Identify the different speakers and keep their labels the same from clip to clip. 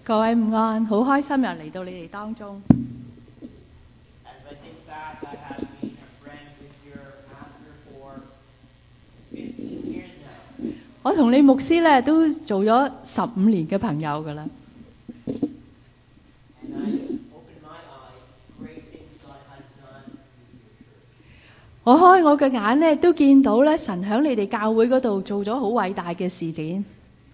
Speaker 1: 各位午安，好開心又嚟到你哋當中。
Speaker 2: As I think back, I have been a friend with your pastor for 15 years now.
Speaker 1: 我同你牧師咧都做咗15年嘅朋友㗎啦。
Speaker 2: And I opened my eyes, great things God has done with your church.
Speaker 1: 我開我嘅眼咧，都見到咧神喺你哋教會嗰度做咗好偉大嘅事件。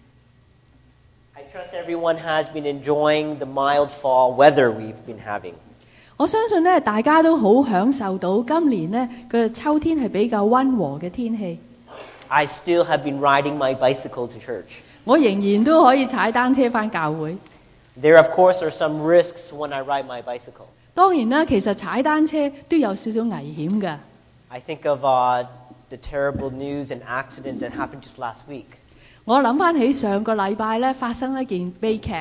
Speaker 2: I trust everyone has been enjoying the mild fall weather we've been having.
Speaker 1: 我相信咧大家都好享受到今年呢嘅秋天係比較溫和嘅天氣。
Speaker 2: I still have been riding my bicycle to church.
Speaker 1: 我仍然都可以踩單車返教會。
Speaker 2: There, of course, are some risks when I ride my bicycle.
Speaker 1: 當然啦，其實踩單車都有少少危險㗎。
Speaker 2: I think of the terrible news and accident that happened just last week.
Speaker 1: 我諗返起上個禮拜咧發生一件悲劇。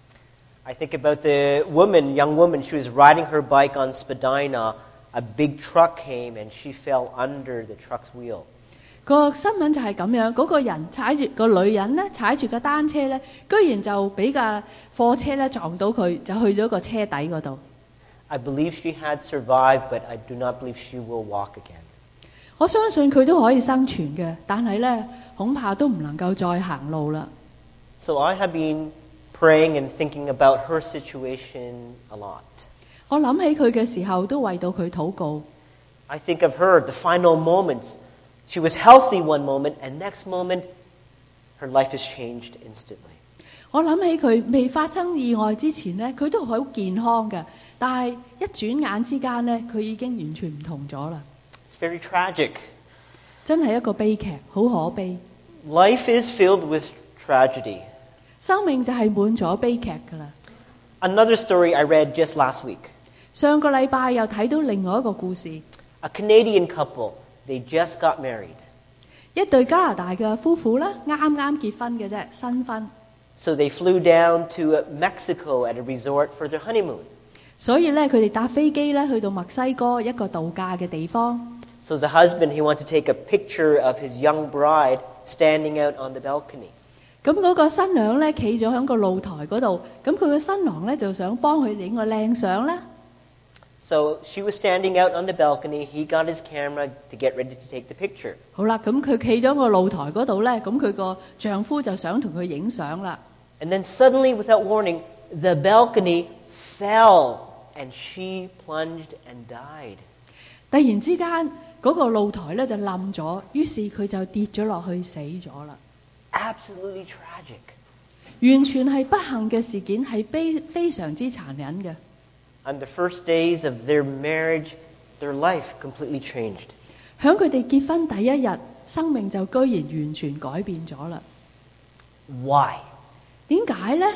Speaker 2: I think about the young woman, she was riding her bike on Spadina. A big truck came and she fell under the truck's wheel.
Speaker 1: 個新聞就係咁樣，嗰個人個女人咧踩住個單車咧，居然就俾架貨車咧撞到佢，就去咗個車底嗰度。
Speaker 2: I believe she had survived, but I do not believe she will walk again.
Speaker 1: 我相信佢都可以生存嘅，但係咧恐怕都唔能夠再行路啦。
Speaker 2: So I have been praying and thinking about her situation a lot.
Speaker 1: 我諗起佢嘅時候，都為到佢禱告。
Speaker 2: I think of her, the final moments. She was healthy one moment, and next moment, her life has changed instantly.
Speaker 1: 我諗起佢未發生意外之前呢，佢都好健康嘅，但係一轉眼之間呢，佢已經完全唔同咗啦。
Speaker 2: It's very tragic.
Speaker 1: 真係一個悲劇，好可悲。
Speaker 2: Life is filled with tragedy.
Speaker 1: 生命就係滿咗悲劇㗎啦。
Speaker 2: Another story I read just last week.
Speaker 1: 上個禮拜又睇到另外一個故事，
Speaker 2: A Canadian couple, they just got married.
Speaker 1: 一對加拿大嘅夫婦啦，啱啱結婚嘅啫，新婚。
Speaker 2: So they flew down to Mexico at a resort for their honeymoon.
Speaker 1: 所以咧，佢哋搭飛機咧去到墨西哥一個度假嘅地方。
Speaker 2: So the husband, he wanted to take a picture of his young bride standing out on the balcony.
Speaker 1: 咁嗰個新娘咧企咗喺個露台嗰度，咁佢個新郎咧就想幫佢影個靚相啦。
Speaker 2: So she was standing out on the balcony. He got his camera to get ready to take the picture.
Speaker 1: 好啦，咁佢企咗個露台嗰度咧，咁佢個丈夫就想同佢影相啦。
Speaker 2: And then suddenly, without warning, the balcony fell and she plunged and died.
Speaker 1: 突然之間，嗰個露台咧就冧咗，於是佢就跌咗落去死咗啦。
Speaker 2: Absolutely tragic.
Speaker 1: 完全係不幸嘅事件，係非常之殘忍嘅。
Speaker 2: On the first days of their marriage, their life completely changed.
Speaker 1: 響佢哋結婚第一日，生命就居然完全改變咗啦。
Speaker 2: Why?
Speaker 1: 點解呢？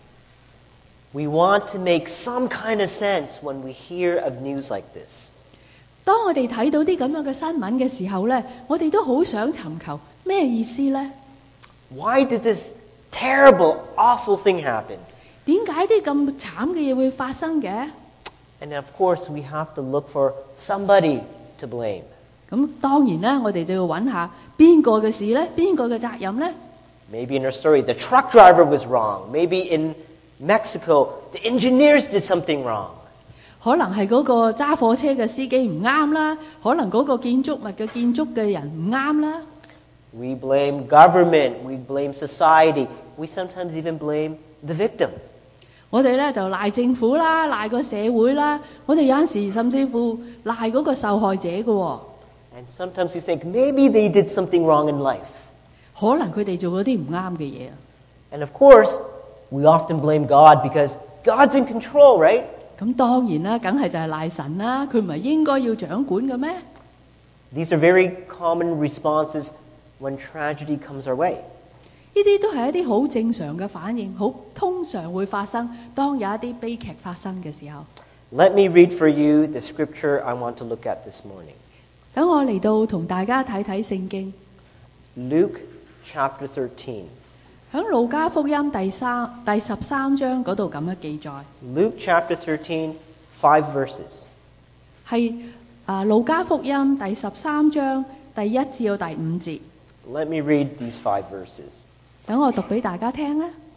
Speaker 2: We want to make some kind of sense when we hear of news like this.
Speaker 1: 當我哋睇到啲咁樣嘅新聞嘅時候呢，我哋都好想尋求咩意思呢？
Speaker 2: Why did this terrible, awful thing happen?
Speaker 1: 點解啲咁慘嘅嘢會發生嘅？
Speaker 2: And of course, we have to look for somebody to blame.
Speaker 1: 咁當然啦，我哋就要揾下邊個嘅事呢？邊個嘅責任呢？
Speaker 2: Maybe in our story, the truck driver was wrong. Maybe in Mexico, the engineers did something wrong.
Speaker 1: 可能係嗰個揸貨車嘅司機唔啱啦，可能嗰個建築物嘅建築嘅人唔啱啦。
Speaker 2: We blame government. We blame society. We sometimes even blame the victim.
Speaker 1: 我哋咧就賴政府啦，賴個社會啦，我哋有陣時甚至乎賴嗰個受害者嘅喎。
Speaker 2: And sometimes you think maybe they did something wrong in life.
Speaker 1: 可能佢哋做嗰啲唔啱嘅嘢。
Speaker 2: And of course, we often blame God because God's in control, right?
Speaker 1: 咁當然啦，梗係就係賴神啦，佢唔係應該要掌管嘅咩？
Speaker 2: These are very common responses when tragedy comes our way.
Speaker 1: 呢啲都係一啲好正常嘅反應，好通常會發生當有一啲悲劇發生嘅時候。
Speaker 2: Let me read for you the scripture I want to look at this morning.
Speaker 1: 等我嚟到同大家睇睇聖經，
Speaker 2: Luke chapter 13.
Speaker 1: 喺路加福音第13章嗰度咁樣記載。
Speaker 2: Luke chapter 13, 5 verses.
Speaker 1: 係路加福音第13章第1至到第5節。
Speaker 2: Let me read these 5 verses.
Speaker 1: 等我讀俾大家聽啦。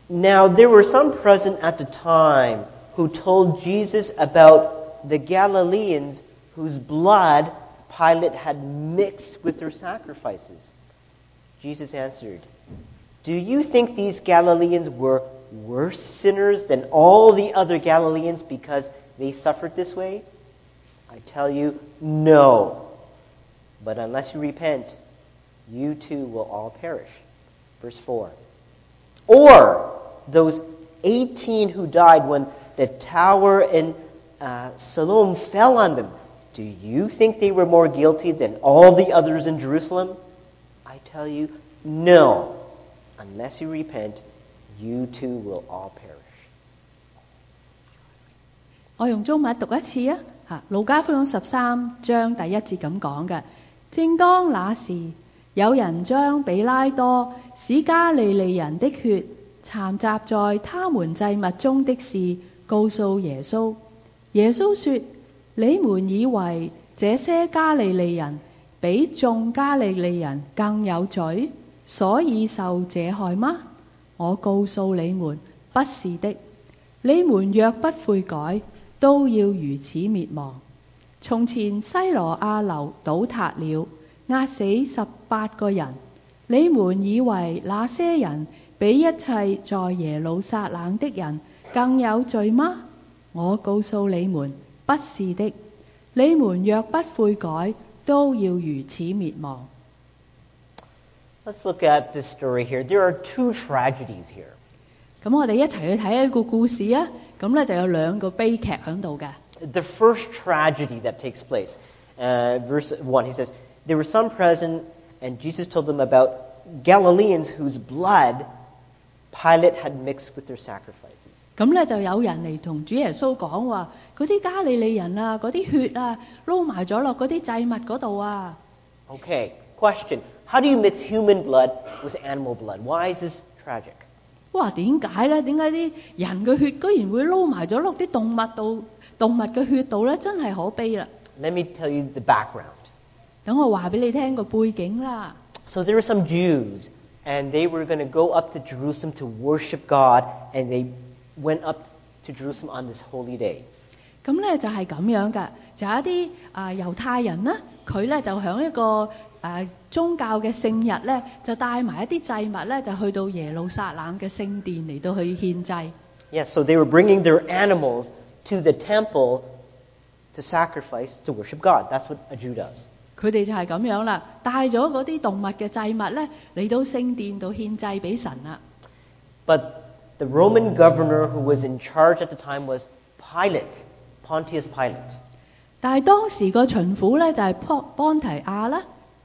Speaker 2: Now there were some present at the time who told Jesus about the Galileans whose blood Pilate had mixed with their sacrifices. Jesus answered, "Do you think these Galileans were worse sinners than all the other Galileans because they suffered this way? I tell you, no. But unless you repent, you too will all perish." Verse 4. Or those 18 who died when the tower in Siloam fell on them, do you think they were more guilty than all the others in Jerusalem? I tell you, no. Unless you repent, you too will all perish.
Speaker 1: 我用中文讀一次啊！路加福音13章第1節咁講嘅。正當那時，有人將比拉多使加利利人的血摻雜在他們祭物中的事告訴耶穌。耶穌說：你們以為這些加利利人比眾加利利人更有罪，所以受這害嗎？我告訴你們，不是的。你們若不悔改，都要如此滅亡。從前西羅亞樓倒塌了，壓死18個人。你們以為那些人比一切在耶路撒冷的人更有罪嗎？我告訴你們，不是的。你們若不悔改，都要如此滅亡。
Speaker 2: Let's look at this story here. There are two tragedies here.
Speaker 1: 咁我哋一齊去睇一個故事啊！咁咧就有兩個悲劇喺度嘅。
Speaker 2: The first tragedy that takes place, verse 1, he says, there were some present, and Jesus told them about Galileans whose blood Pilate had mixed with their sacrifices.
Speaker 1: 咁咧就有人嚟同主耶穌講話，嗰啲加利利人啊，嗰啲血啊，撈埋咗落嗰啲祭物嗰度啊。
Speaker 2: Okay, question. How do you mix human blood with animal blood? Why is this tragic?
Speaker 1: 哇，點解咧？點解啲人嘅血居然會撈埋咗落啲動物度、動物嘅血度咧？真係可悲啦！
Speaker 2: Let me tell you the background.
Speaker 1: 等我話俾你聽個背景啦。
Speaker 2: So there were some Jews, and they were going to go up to Jerusalem to worship God, and they went up to Jerusalem on this holy day.
Speaker 1: 咁咧就係咁樣㗎，就有一啲猶太人啦，佢咧就響一個宗教嘅聖日咧，就帶埋一啲祭物咧，就去到耶路撒冷嘅聖殿嚟到去獻祭。
Speaker 2: Yes, so they were bringing their animals to the temple to sacrifice, to worship God. That's what a Jew does.
Speaker 1: 佢哋就係咁樣啦，帶咗嗰啲動物嘅祭物咧嚟到聖殿度獻祭俾神啦。
Speaker 2: But the Roman governor who was in charge at the time was Pilate, Pontius Pilate.
Speaker 1: 但係當時個巡撫咧就係邦提亞啦。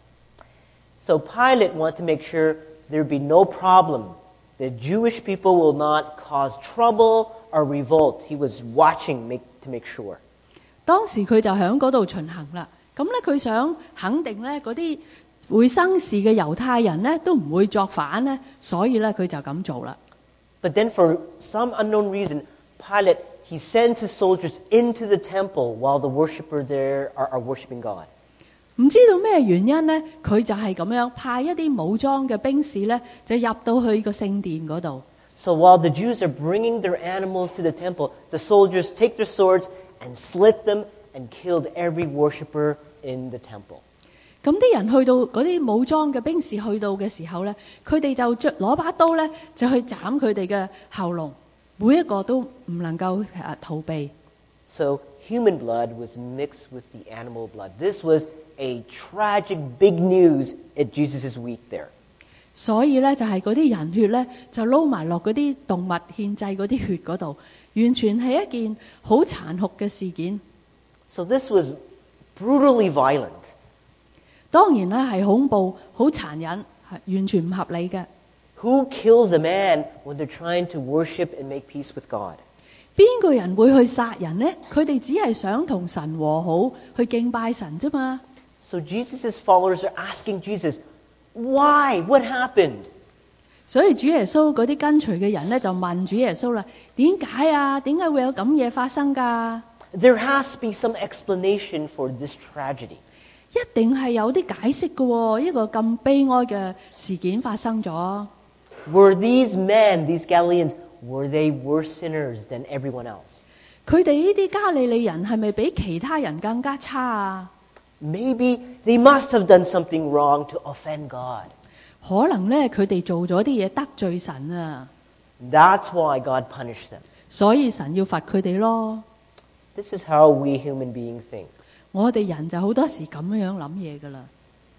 Speaker 2: So Pilate wanted to make sure there be no problem. The Jewish people will not cause trouble or revolt. He was watching to make sure.
Speaker 1: 當時佢就喺嗰度巡行啦。咁咧佢想肯定咧嗰啲會生事嘅猶太人咧都唔會作反咧，所以咧佢就咁做啦。
Speaker 2: But then for some unknown reason, Pilate, he sends his soldiers into the temple while the worshippers there are worshiping God.
Speaker 1: 唔知道咩原因咧，佢就係咁樣派一啲武裝嘅兵士咧，就入到去個聖殿嗰度。
Speaker 2: So while the Jews are bringing their animals to the temple, the soldiers take their swords and slit them and killed every worshipper in the temple.
Speaker 1: 咁啲人去到嗰啲武裝嘅兵士去到嘅時候咧，佢哋就攞把刀咧，就去斬佢哋嘅喉嚨，每一個都唔能夠逃避。
Speaker 2: So human blood was mixed with the animal blood. This was a tragic big news at Jesus' week there.
Speaker 1: 所以咧就係嗰啲人血咧就撈埋落嗰啲動物獻祭嗰啲血嗰度，完全係一件好殘酷嘅事件。
Speaker 2: So this was brutally violent.
Speaker 1: 當然咧係恐怖、好殘忍，係完全唔合理嘅。
Speaker 2: Who kills a man when they're trying to worship and make peace with God?
Speaker 1: 邊個人會去殺人呢？佢哋只係想同神和好，去敬拜神啫嘛。
Speaker 2: So Jesus' followers are asking Jesus, why? What happened?
Speaker 1: 所以主耶穌嗰啲跟隨嘅人咧就問主耶穌啦：點解啊？點解會有咁嘢發生㗎？
Speaker 2: There has to be some explanation for this tragedy.
Speaker 1: 一定係有啲解釋嘅喎，一個咁悲哀嘅事件發生咗。
Speaker 2: Were these men, these Galileans, Were they worse sinners than everyone else?
Speaker 1: 佢哋呢啲加利利人係咪比其他人更加差啊？
Speaker 2: Maybe they must have done something wrong to offend God.
Speaker 1: 可能呢，佢哋做咗啲嘢得罪神啊，
Speaker 2: That's why God punished them.
Speaker 1: 所以神要罰佢哋咯。
Speaker 2: This is how we human beings think.
Speaker 1: 我哋人就好多時咁樣諗嘢噶啦。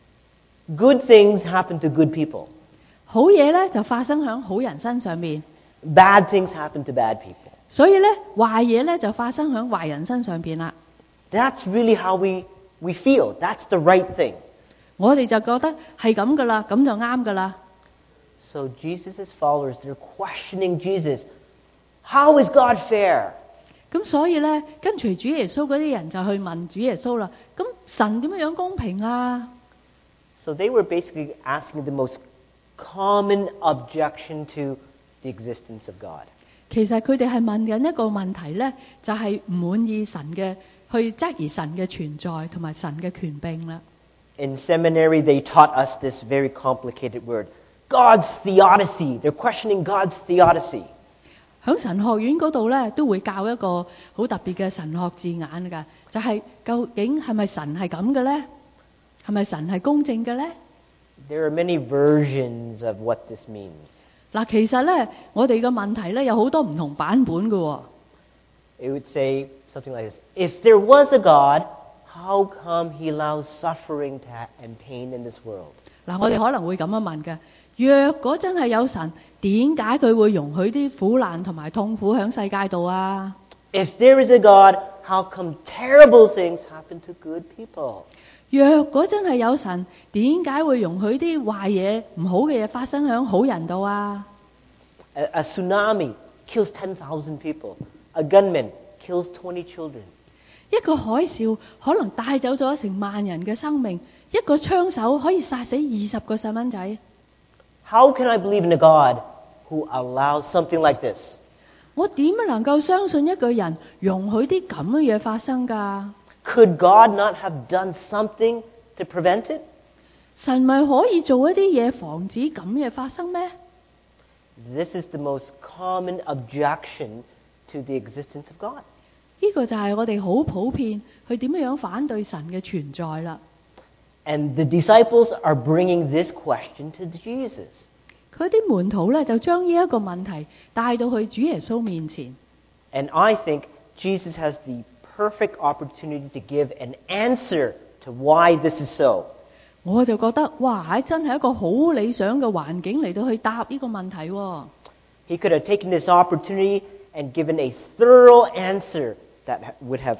Speaker 2: Good things happen to good people.
Speaker 1: 好嘢呢就發生喺好人身上面，
Speaker 2: Bad things happen to bad people.
Speaker 1: 所以呢，壞嘢呢就發生喺壞人身上邊啦。
Speaker 2: That's really how we feel. That's the right thing.
Speaker 1: 我哋就覺得係咁噶啦，咁就啱噶啦。
Speaker 2: So Jesus' followers, they're questioning Jesus. How is God fair?
Speaker 1: 咁所以呢，跟隨主耶穌嗰啲人就去問主耶穌啦。咁神點樣公平啊？
Speaker 2: So they were basically asking the most common objection to the existence of God.
Speaker 1: 其實佢哋係問緊一個問題呢，就係唔滿意神嘅，去質疑神嘅存在同埋神嘅權柄啦。
Speaker 2: In seminary, they taught us this very complicated word, God's theodicy. They're questioning God's theodicy.
Speaker 1: 喺神學院嗰度呢，都會教一個好特別嘅神學字眼㗎，就係究竟係咪神係咁嘅呢？係咪神係公正嘅呢？
Speaker 2: There are many versions of what this means.
Speaker 1: 嗱，其實呢，我哋嘅問題呢，有好多唔同版本嘅喎。
Speaker 2: It would say something like this. If there was a God, how come he allows suffering and pain in this world?
Speaker 1: 嗱，我哋可能會咁樣問嘅：若果真係有神，點解佢會容許啲苦難同埋痛苦喺世界度啊？
Speaker 2: If there is a God, how come terrible things happen to good people?
Speaker 1: 若果真係有神，點解會容許啲壞嘢、唔好嘅嘢發生喺好人度啊？
Speaker 2: A tsunami kills 10,000 people. A gunman kills 20 children.
Speaker 1: 一個海嘯可能帶走咗成萬人嘅生命，一個槍手可以殺死20個細蚊仔。
Speaker 2: How can I believe in a God who allows something like this?
Speaker 1: 我點能夠相信一個人容許啲咁嘅嘢發生㗎？
Speaker 2: Could God not have done something to prevent it?
Speaker 1: 神咪可以做一啲嘢防止咁嘢發生咩？
Speaker 2: This is the most common objection to the existence of God.
Speaker 1: 呢個就係我哋好普遍去點樣反對神嘅存在啦。
Speaker 2: And the disciples are bringing this question to Jesus.
Speaker 1: 佢啲門徒咧就將呢一個問題帶到去主耶穌面前。
Speaker 2: And I think Jesus has the perfect opportunity to give an answer to why this is so.
Speaker 1: 我就覺得哇，真係一個好理想嘅環境嚟到去答呢個問題喎。
Speaker 2: He could have taken this opportunity and given a thorough answer that would have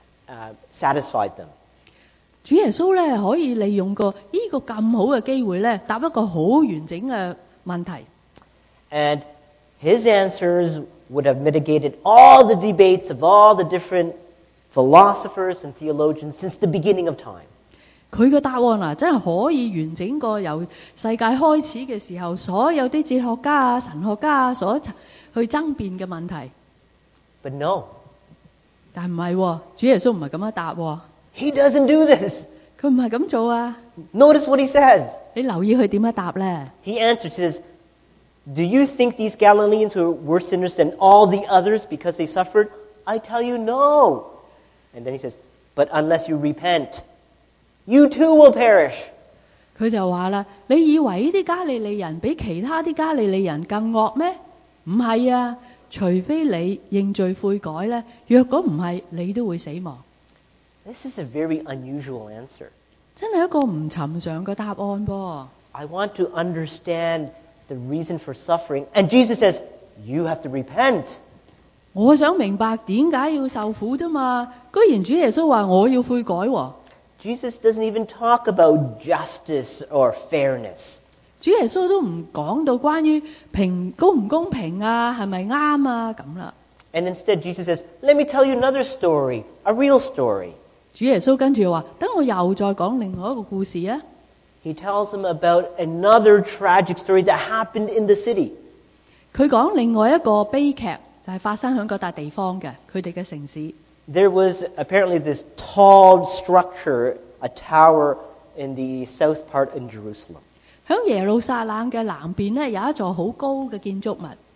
Speaker 2: satisfied them.
Speaker 1: 主耶穌咧可以利用呢個咁好嘅機會咧，答一個好完整嘅問題。
Speaker 2: And his answers would have mitigated all the debates of all the different philosophers and theologians since the beginning of time.
Speaker 1: 佢嘅答案啊，真係可以完整過由世界開始嘅時候，所有啲哲學家啊、神學家啊所去爭辯嘅問題。
Speaker 2: But no,
Speaker 1: 但唔係喎，主耶穌唔係咁樣答喎，
Speaker 2: he doesn't do this.
Speaker 1: 佢唔係咁做啊！
Speaker 2: Notice what he says.
Speaker 1: 你留意佢點樣答呢？
Speaker 2: He answers, he says, Do you think these Galileans were worse sinners than all the others because they suffered? I tell you, no. And then he says, But unless you repent, you too will perish.
Speaker 1: 佢就話啦：你以為呢啲加利利人比其他啲加利利人更惡咩？唔係啊！除非你認罪悔改呢，若果唔係，你都會死亡。
Speaker 2: This is a very unusual answer.
Speaker 1: 真係一個唔尋常嘅答案噃。
Speaker 2: I want to understand the reason for suffering. And Jesus says, You have to repent.
Speaker 1: 我想明白點解要受苦啫嘛，居然主耶穌話我要悔改喎。
Speaker 2: Jesus doesn't even talk about justice or fairness.
Speaker 1: 主耶穌都唔講到關於公唔公平啊，係咪啱啊咁啦。
Speaker 2: And instead, Jesus says, Let me tell you another story, a real story.
Speaker 1: 主耶穌跟住話：等我又再講另外一個故事啊。
Speaker 2: He tells them about another tragic story that happened in the city.
Speaker 1: 佢講另外一個悲劇，就係發生喺嗰笪地方嘅，佢哋嘅城市。
Speaker 2: There was apparently this tall structure, a tower in the south part in Jerusalem.
Speaker 1: 喺耶路撒冷嘅南邊呢，有一座好高嘅建築物。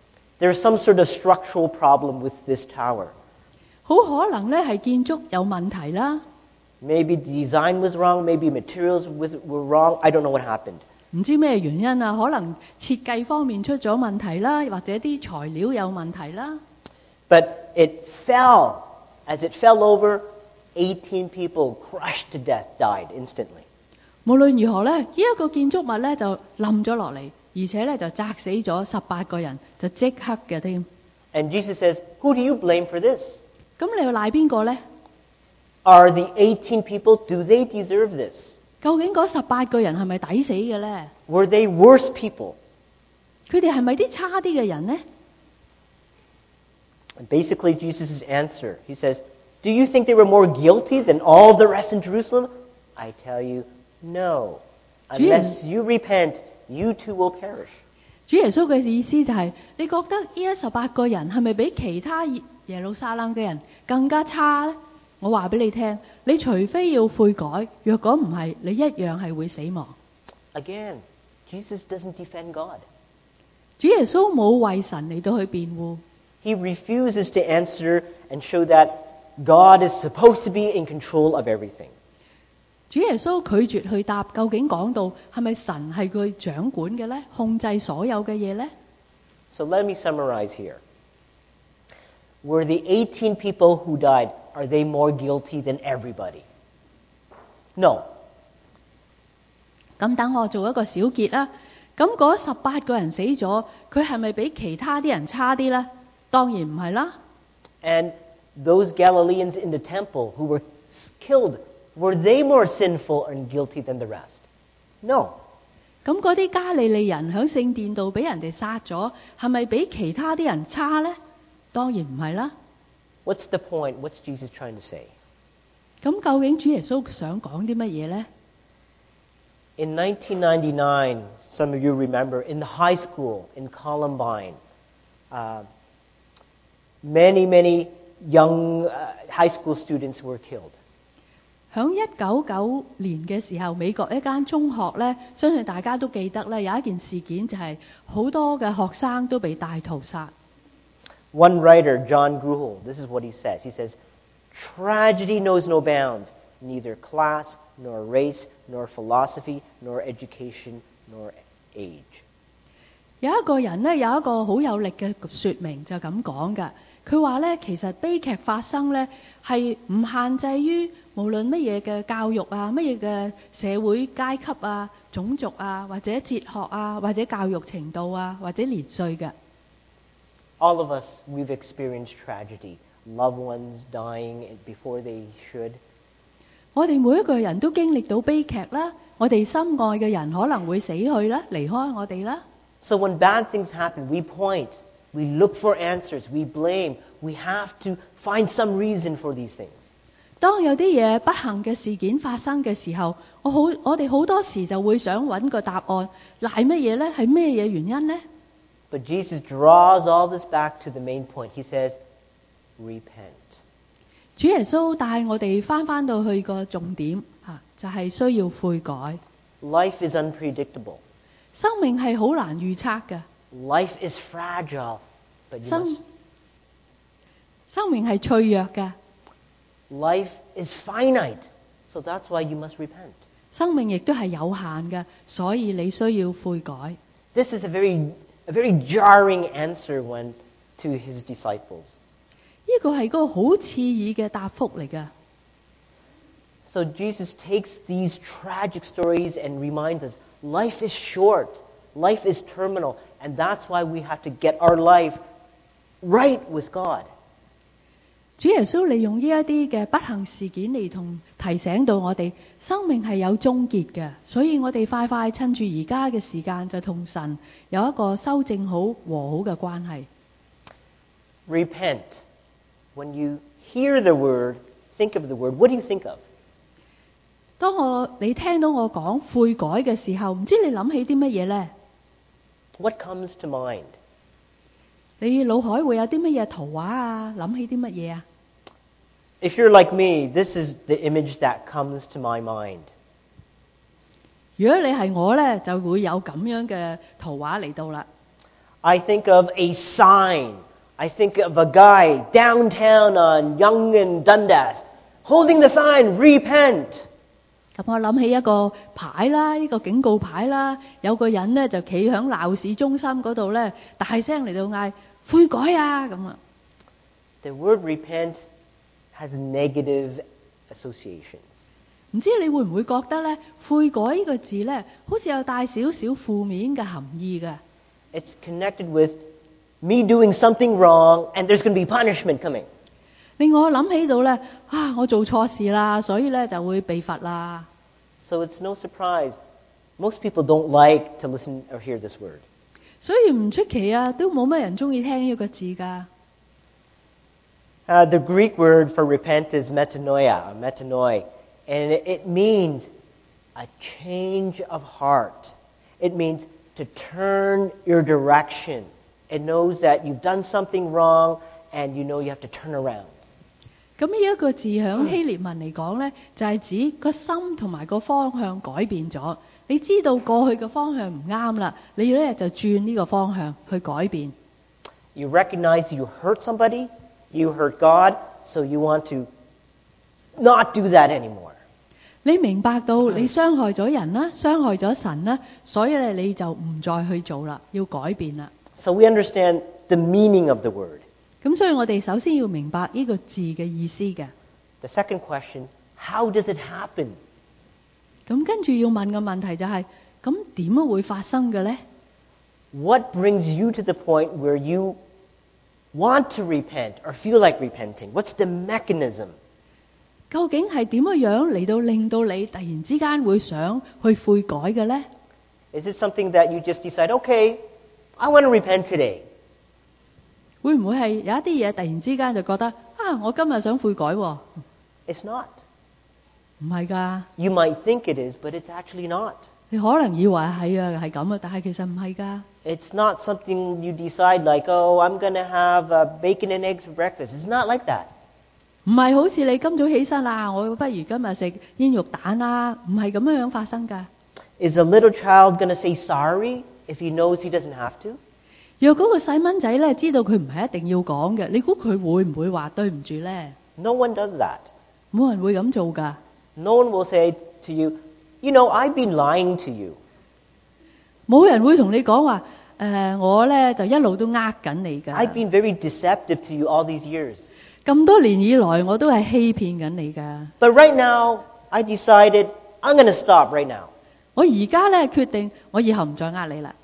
Speaker 2: There's some sort of structural problem with this tower.
Speaker 1: 好可能咧係建築有問題啦，
Speaker 2: Maybe the design was wrong, maybe materials were wrong. I don't know what happened.
Speaker 1: 唔知咩原因啊？可能設計方面出咗問題啦，或者啲材料有問題啦。
Speaker 2: But it fell. As it fell over, 18 people crushed to death died instantly.
Speaker 1: 無論如何咧，呢一個建築物咧就冧咗落嚟，而且咧就砸死咗18個人，就即刻嘅添。
Speaker 2: And Jesus says, who do you blame for this?
Speaker 1: 咁你要賴邊個呢？
Speaker 2: Are the 18 people, do they deserve this?
Speaker 1: 究竟嗰18個人係咪抵死嘅呢？
Speaker 2: Were they worse people?
Speaker 1: 佢哋係咪啲差啲嘅人呢？
Speaker 2: And basically, Jesus' answer, he says, do you think they were more guilty than all the rest in Jerusalem? I tell you, no. Unless you repent, you too will perish.
Speaker 1: 主耶穌嘅意思就係、你覺得呢18個人係咪比其他耶路撒冷嘅人更加差呢？我話俾你聽，你除非要悔改，若果唔係，你一樣係會死亡。
Speaker 2: Again, Jesus doesn't defend God.
Speaker 1: 主耶穌冇為神嚟到去辯護，
Speaker 2: He refuses to answer and show that God is supposed to be in control of everything.
Speaker 1: 主耶穌拒絕去答，究竟講到係咪神係佢掌管嘅呢？控制所有嘅嘢呢？
Speaker 2: So let me summarize here. Were the 18 people who died, are they more guilty than everybody? No.
Speaker 1: 咁等我做一個小結啦。咁嗰18個人死咗，佢係咪比其他啲人差啲呢？當然唔係啦。
Speaker 2: And those Galileans in the temple who were killed, were they more sinful and guilty than the rest? No.
Speaker 1: 咁嗰啲加利利人喺聖殿度俾人哋殺咗，係咪比其他啲人差呢？當然唔係啦。
Speaker 2: What's the point? What's Jesus trying to say?
Speaker 1: 咁究竟主耶穌想講啲乜嘢呢？
Speaker 2: In 1999, some of you remember, in the high school in Columbine, many young high school students were killed.
Speaker 1: 響1999年嘅時候，美國一間中學呢，相信大家都記得呢，有一件事件就係好多嘅學生都被大屠殺。
Speaker 2: One writer, John Gruhl, this is what he says. He says, tragedy knows no bounds, neither class, nor race, nor philosophy, nor education, nor age.
Speaker 1: 有一個人呢，有一個好有力嘅説明就咁講㗎。佢話呢，其實悲劇發生呢，係唔限制於無論乜嘢嘅教育啊、乜嘢嘅社會階級啊、種族啊，或者哲學啊，或者教育程度啊，或者年歲嘅。
Speaker 2: All of us, we've experienced tragedy. Loved ones dying before they should.
Speaker 1: 我哋每一個人都經歷到悲劇啦，我哋心愛嘅人可能會死去啦，離開我哋啦。
Speaker 2: So when bad things happen, we point, we look for answers, we blame. We have to find some reason for these things.
Speaker 1: 當有啲嘢不幸嘅事件發生嘅時候，我哋好多時就會想揾個答案，賴乜嘢呢？係咩嘢原因呢？
Speaker 2: But Jesus draws all this back to the main point. He says, repent.
Speaker 1: 主耶穌帶我哋翻到去個重點嚇，就係需要悔改。
Speaker 2: Life is unpredictable.
Speaker 1: 生命係好難預測嘅，
Speaker 2: Life is fragile. But you must,
Speaker 1: 生命係脆弱嘅，
Speaker 2: life is finite. So that's why you must repent.
Speaker 1: 生命亦都係有限嘅，所以你需要悔改。
Speaker 2: This is a very jarring answer to his disciples.
Speaker 1: 呢個係個好刺耳嘅答覆嚟嘅。
Speaker 2: So Jesus takes these tragic stories and reminds us, life is short, life is terminal, and that's why we have to get our life right with God.
Speaker 1: 主耶穌利用呢一啲嘅不幸事件嚟提醒到我哋，生命係有終結嘅，所以我哋快快趁住而家嘅時間就同神有一個修正好和好嘅關係。
Speaker 2: Repent. When you hear the word, think of the word. What do you think of?
Speaker 1: 當你聽到我講悔改嘅時候，唔知你諗起啲乜嘢呢？
Speaker 2: What comes to mind?
Speaker 1: 你腦海會有啲乜嘢圖畫啊？諗起啲乜嘢啊？
Speaker 2: If you're like me, this is the image that comes to my mind.
Speaker 1: 如果你係我呢，就會有咁樣嘅圖畫嚟到啦。
Speaker 2: I think of a sign. I think of a guy downtown on Yonge and Dundas holding the sign, repent.
Speaker 1: 咁我諗起一個牌啦，呢個警告牌啦，有個人呢就企喺鬧市中心嗰度呢，大聲嚟到嗌悔改啊咁啊！
Speaker 2: The word repent has negative associations.
Speaker 1: 唔知你會唔會覺得呢悔改呢個字呢，好似有帶少少負面嘅含義嘅？
Speaker 2: It's connected with me doing something wrong and there's going to be punishment coming.
Speaker 1: 令我諗起到呢，我做錯事啦，所以呢就會被罰啦。
Speaker 2: So it's no surprise. Most people don't like to listen or hear this word.
Speaker 1: 所以唔出奇啊，都冇乜人中意聽呢個字㗎。
Speaker 2: The Greek word for repent is metanoia, or metanoi, and it means a change of heart. It means to turn your direction. It knows that you've done something wrong and you know you have to turn around.
Speaker 1: 咁呢一個字響希臘文嚟講呢，就係指個心同埋個方向改變咗。你知道過去嘅方向唔啱啦，你呢就轉呢個方向去改變。
Speaker 2: You recognize you hurt somebody, you hurt God, so you want to not do that anymore.
Speaker 1: 你明白到你傷害咗人啦，傷害咗神啦，所以咧你就唔再去做啦，要改變啦。
Speaker 2: So we understand the meaning of the word.
Speaker 1: 咁所以我哋首先要明白呢個字嘅意思嘅。
Speaker 2: The second question, how does it happen?
Speaker 1: 咁跟住要問嘅問題就係，咁點樣會發生嘅呢？
Speaker 2: What brings you to the point where you want to repent or feel like repenting? What's the mechanism?
Speaker 1: 究竟係點樣嚟到令到你突然之間會想去悔改嘅呢？
Speaker 2: Is it something that you just decide, okay, I want to repent today?
Speaker 1: 會唔會係有一啲嘢突然之間就覺得我今日想悔改喎？
Speaker 2: It's not.
Speaker 1: 唔係㗎，
Speaker 2: You might think it is, but it's actually not.
Speaker 1: 你可能以為係啊係咁啊，但係其實唔係㗎。
Speaker 2: It's not something you decide like, oh, I'm going to have bacon and eggs for breakfast. It's not like that.
Speaker 1: 唔係好似你今早起身啦，我不如今日食煙肉蛋啦，唔係咁樣發生㗎。
Speaker 2: Is a little child going to say sorry if he knows he doesn't have to?
Speaker 1: 若果個細蚊仔咧知道佢唔係一定要講嘅，你估佢會唔會話對唔住呢？
Speaker 2: No one does that.
Speaker 1: 冇人會咁做㗎。
Speaker 2: No one will say to you, you know, I've been lying to you.
Speaker 1: 冇人會同你講話我咧就一路都呃緊你㗎。
Speaker 2: I've been very deceptive to you all these years.
Speaker 1: 咁多年以來我都係欺騙緊你㗎。
Speaker 2: But right now, I decided I'm going to stop right now.
Speaker 1: 我而家咧決定，我以後唔再呃你啦。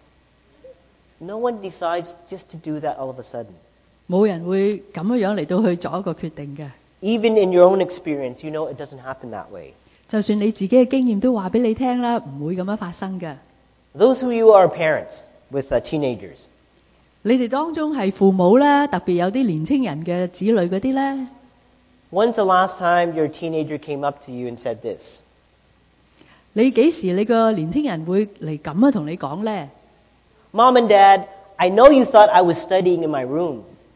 Speaker 2: No one decides just to do that all of a sudden.
Speaker 1: 冇人會咁樣嚟到去做一個決定嘅。
Speaker 2: Even in your own experience, you know it doesn't happen that way.
Speaker 1: 就算你自己嘅經驗都話俾你聽啦，唔會咁樣發生嘅。
Speaker 2: Those of you who are parents with teenagers,
Speaker 1: 你哋當中係父母啦，特別有啲年青人嘅子女嗰啲咧，
Speaker 2: when's the last time your teenager came up to you and said this?
Speaker 1: 你幾時你個年青人會嚟咁樣同你講咧？
Speaker 2: Mom and Dad, I know you thought I was studying in my room.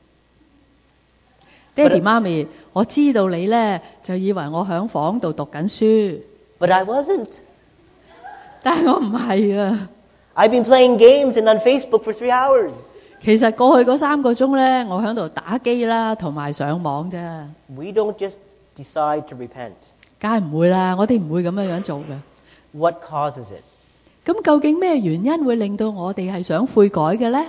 Speaker 1: 爹哋媽咪，我知道你咧就以為我喺房度讀緊書，
Speaker 2: But I wasn't.
Speaker 1: 但係我唔係啊。
Speaker 2: I've been playing games and on Facebook for 3 hours.
Speaker 1: 其實過去嗰3個鐘咧，我喺度打機啦，同埋上網啫。
Speaker 2: We don't just decide to repent.
Speaker 1: 梗係唔會啦，我哋唔會咁樣做嘅。
Speaker 2: What causes it?
Speaker 1: 咁究竟咩原因會令到我哋係想悔改嘅呢？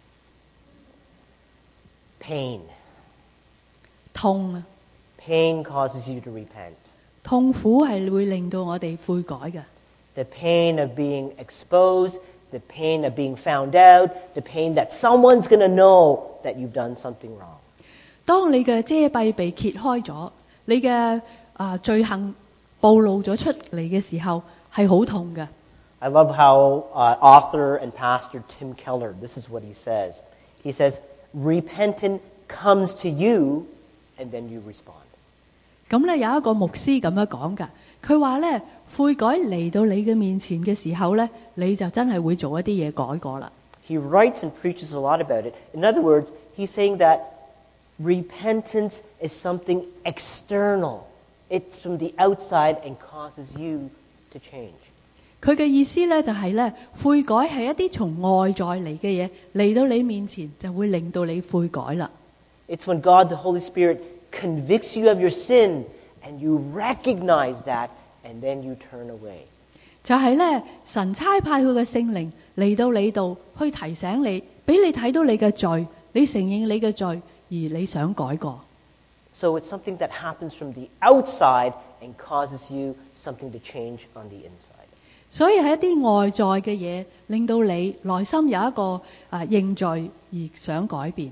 Speaker 2: Pain.
Speaker 1: 痛啊！
Speaker 2: Pain causes you to repent.
Speaker 1: 痛苦係會令到我哋悔改嘅。
Speaker 2: The pain of being exposed, the pain of being found out, the pain that someone's going to know that you've done something wrong.
Speaker 1: 當你嘅遮蔽被揭開咗，你嘅罪行暴露咗出嚟嘅時候，係好痛嘅。
Speaker 2: I love how author and pastor Tim Keller, this is what he says. He says, repentance comes to you and then you respond.
Speaker 1: 咁咧有一個牧師咁樣講㗎，佢話咧悔改嚟到你嘅面前嘅時候咧，你就真係會做一啲嘢改過啦。
Speaker 2: He writes and preaches a lot about it. In other words, he's saying that repentance is something external. It's from the outside and causes you to change.
Speaker 1: 佢嘅意思咧就係咧，悔改係一啲從外在嚟嘅嘢嚟到你面前，就會令到你悔改啦。
Speaker 2: It's when God, the Holy Spirit, convicts you of your sin and you recognize that and then you turn away.
Speaker 1: 就係咧，神差派佢嘅聖靈嚟到你度，去提醒你，俾你睇到你嘅罪，你承認你嘅罪，而你想改過。
Speaker 2: So it's something that happens from the outside and causes you something to change on the inside.
Speaker 1: 所以係一啲外在嘅嘢，令到你內心有一個認罪而想改變。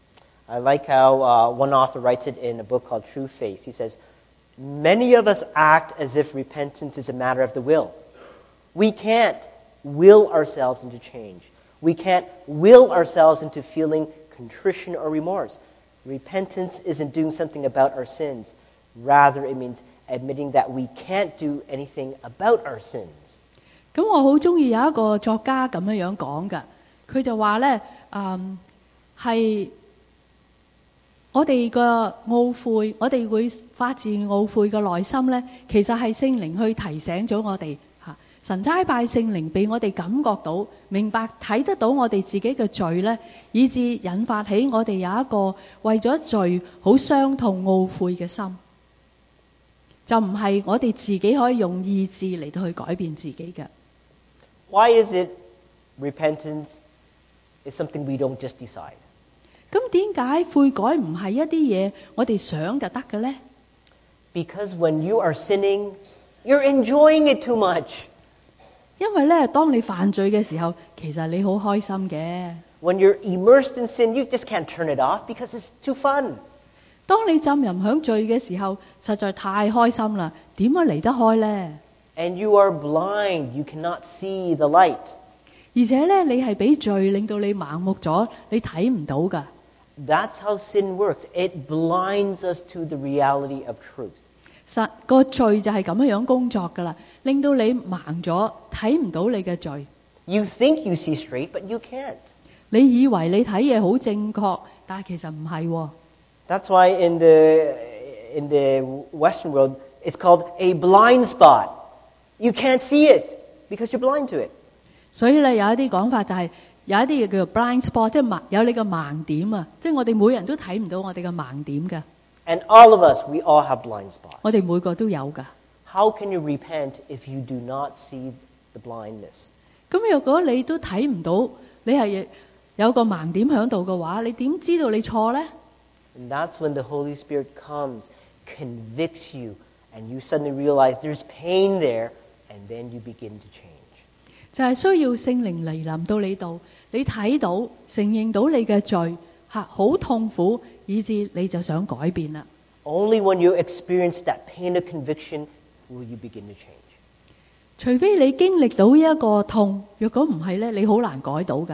Speaker 2: I like how one author writes it in a book called True Faith. He says, "Many of us act as if repentance is a matter of the will. We can't will ourselves into change. We can't will ourselves into feeling contrition or remorse. Repentance isn't doing something about our sins. Rather, it means admitting that we can't do anything about our sins."
Speaker 1: 咁我好中意有一個作家咁樣講㗎，佢就話咧，係我哋嘅懊悔，我哋會發自懊悔嘅內心咧，其實係聖靈去提醒咗我哋嚇。神差派聖靈俾我哋感覺到、明白、睇得到我哋自己嘅罪咧，以致引發起我哋有一個為咗罪好傷痛懊悔嘅心，就唔係我哋自己可以用意志嚟到去改變自己嘅。
Speaker 2: Why is it repentance is something we don't just decide?
Speaker 1: 咁點解悔改唔係一啲嘢我哋想就得嘅呢？
Speaker 2: Because when you are sinning, you're enjoying it too much.
Speaker 1: 因為咧，當你犯罪嘅時候，其實你好開心嘅。
Speaker 2: When you're immersed in sin, you just can't turn it off because it's too fun.
Speaker 1: 當你浸淫響罪嘅時候，實在太開心啦，點樣離得開呢？
Speaker 2: And you are blind. You cannot see the light.
Speaker 1: 而且咧，你係俾罪令到你盲目咗，你睇唔到㗎。
Speaker 2: That's how sin works. It blinds us to the reality of truth.
Speaker 1: 實個罪就係咁樣工作㗎啦，令到你盲咗，睇唔到你嘅罪。
Speaker 2: You think you see straight, but you can't.
Speaker 1: 你以為你睇嘢好正確，但係其實唔係喎。
Speaker 2: That's why in the Western world, it's called a blind spot. You can't see it because you're blind to it.
Speaker 1: 所以咧有一啲講法就係、有一啲嘢叫做 blind spot， 即係有你個盲點啊！即係我哋每人都睇唔到我哋嘅盲點㗎。
Speaker 2: And all of us, we all have blind spots.
Speaker 1: 我哋每個都有㗎。
Speaker 2: How can you repent if you do not see the blindness?
Speaker 1: 咁若果你都睇唔到，你係有個盲點喺度嘅話，你點知道你錯呢？
Speaker 2: And that's when the Holy Spirit comes, convicts you, and you suddenly realize there's pain there, and then you begin to change.
Speaker 1: 就係需要聖靈嚟臨到你度，你睇到、承認到你嘅罪嚇，好痛苦，以致你就想改變啦。
Speaker 2: Only when you experience that pain of conviction will you begin to change.
Speaker 1: 除非你經歷到呢一個痛，若果唔係咧，你好難改到㗎。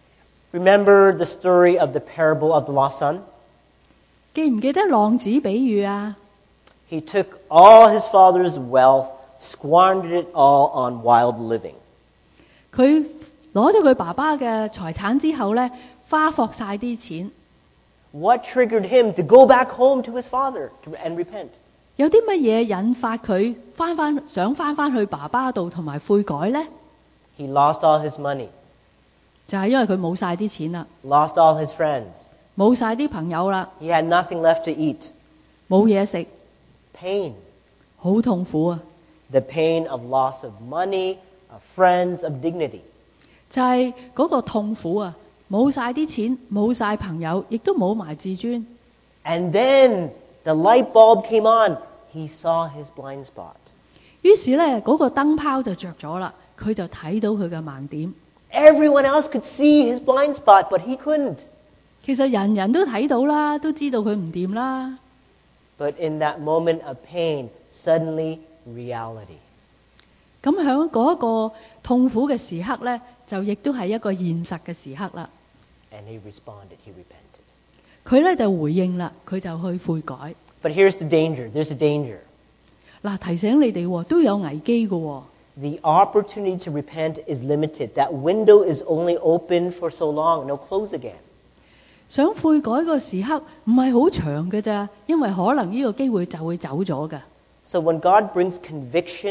Speaker 2: Remember the story of the parable of the lost son?
Speaker 1: 記唔記得浪子比喻啊？
Speaker 2: He took all his father's wealth, squandered it all on wild living.
Speaker 1: 佢攞咗佢爸爸嘅財產之後咧，花霍晒啲錢。
Speaker 2: What triggered him to go back home to his father and repent?
Speaker 1: 有啲乜嘢引發佢想翻去爸爸度同埋悔改呢？
Speaker 2: He lost all his money,
Speaker 1: 就係因為佢冇晒啲錢啦，
Speaker 2: lost all his friends.
Speaker 1: 冇晒啲朋友啦，
Speaker 2: He had nothing left to eat.
Speaker 1: 冇嘢食，
Speaker 2: Pain.
Speaker 1: 好痛苦啊！
Speaker 2: The pain of loss of money, of friends, of dignity.
Speaker 1: 就係嗰個痛苦啊！冇晒啲錢，冇晒朋友，亦都冇埋自尊。
Speaker 2: And then the light bulb came on. He saw his blind spot.
Speaker 1: 於是咧，嗰個燈泡就着咗啦，佢就睇到佢嘅盲點。
Speaker 2: Everyone else could see his blind spot, but he couldn't.
Speaker 1: 其實人人都睇到啦，都知道佢唔掂啦。
Speaker 2: But in that moment of pain, suddenly reality.
Speaker 1: 咁喺嗰個痛苦嘅時刻咧，就亦都係一個現實嘅時刻啦。
Speaker 2: And he responded, he repented.
Speaker 1: 佢咧就回應啦，佢就去悔改。
Speaker 2: But here's the danger. There's a danger.
Speaker 1: 嗱，提醒你哋喎，都有危機嘅喎。
Speaker 2: The opportunity to repent is limited. That window is only open for so long, and it'll close again.
Speaker 1: 想悔改個時刻唔係好長嘅咋，因為可能呢個機會就會走咗㗎。
Speaker 2: So when God brings conviction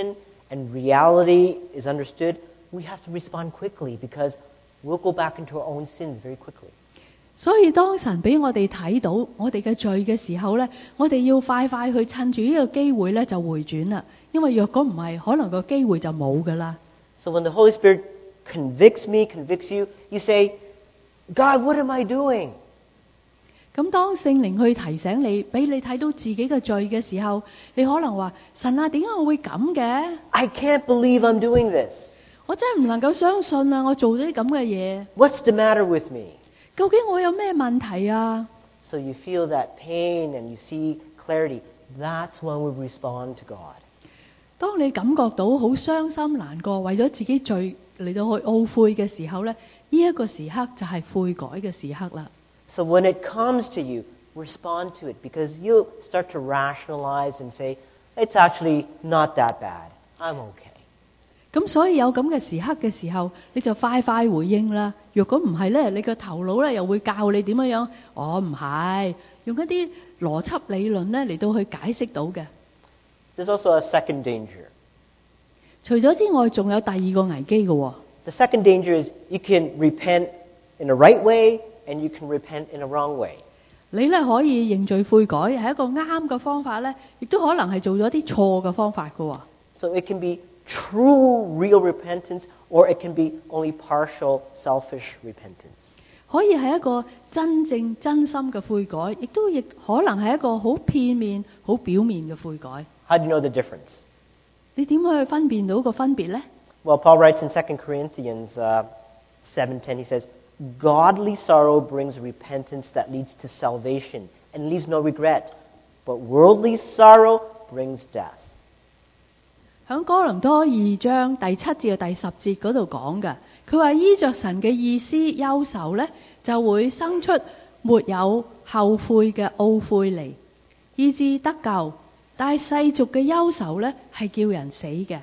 Speaker 2: and reality is understood, we have to respond quickly because we'll go back into our own sins very quickly.
Speaker 1: 所以當神俾我哋睇到我哋嘅罪嘅時候呢，我哋要快快去趁住呢個機會呢就回轉啦。因為若果唔係，可能個機會就冇㗎啦。
Speaker 2: So when the Holy Spirit convicts me, convicts you, you say, God, what am I doing?
Speaker 1: 咁當聖靈去提醒你，俾你睇到自己嘅罪嘅時候，你可能話：神啊，點解我會咁嘅？
Speaker 2: I can't believe I'm doing this.
Speaker 1: 我真係唔能夠相信啊！我做咗啲咁嘅嘢，
Speaker 2: What's the matter with me?
Speaker 1: 究竟我有咩問題啊？
Speaker 2: So you feel that pain and you see clarity. That's when we respond to God.
Speaker 1: 當你感覺到好傷心難過，為咗自己罪嚟到去懊悔嘅時候呢，呢一個時刻就係悔改嘅時刻啦。
Speaker 2: So when it comes to you, respond to it because you'll start to rationalize and say, it's actually not that bad. I'm okay.
Speaker 1: 咁所以有咁嘅時刻嘅時候，你就快快回應啦。若果唔係呢，你個頭腦呢又會教你點樣。唔係，用一啲邏輯理論呢嚟到去解釋到嘅。
Speaker 2: There's also a second danger.
Speaker 1: 除咗之外，仲有第二個危機嘅喎。
Speaker 2: The second danger is you can repent in a right way and you can repent in a wrong way.
Speaker 1: 你呢可以認罪悔改，係一個啱嘅方法呢，亦都可能係做咗啲錯嘅方法嘅喎。
Speaker 2: So it can be true, real repentance, or it can be only partial, selfish repentance.
Speaker 1: 可以係一個真正真心嘅悔改，亦可能係一個好片面、好表面嘅悔改。
Speaker 2: How do you know the difference?
Speaker 1: 你點去分辨到個分別呢？
Speaker 2: Well, Paul writes in 2 Corinthians 7:10, he says, Godly sorrow brings repentance that leads to salvation and leaves no regret, but worldly sorrow brings death.
Speaker 1: 喺哥林多2章第7至到第10節嗰度講嘅，佢話依着神嘅意思憂愁呢，就會生出沒有後悔嘅懊悔嚟，以致得救。但係世俗嘅憂愁呢，係叫人死嘅。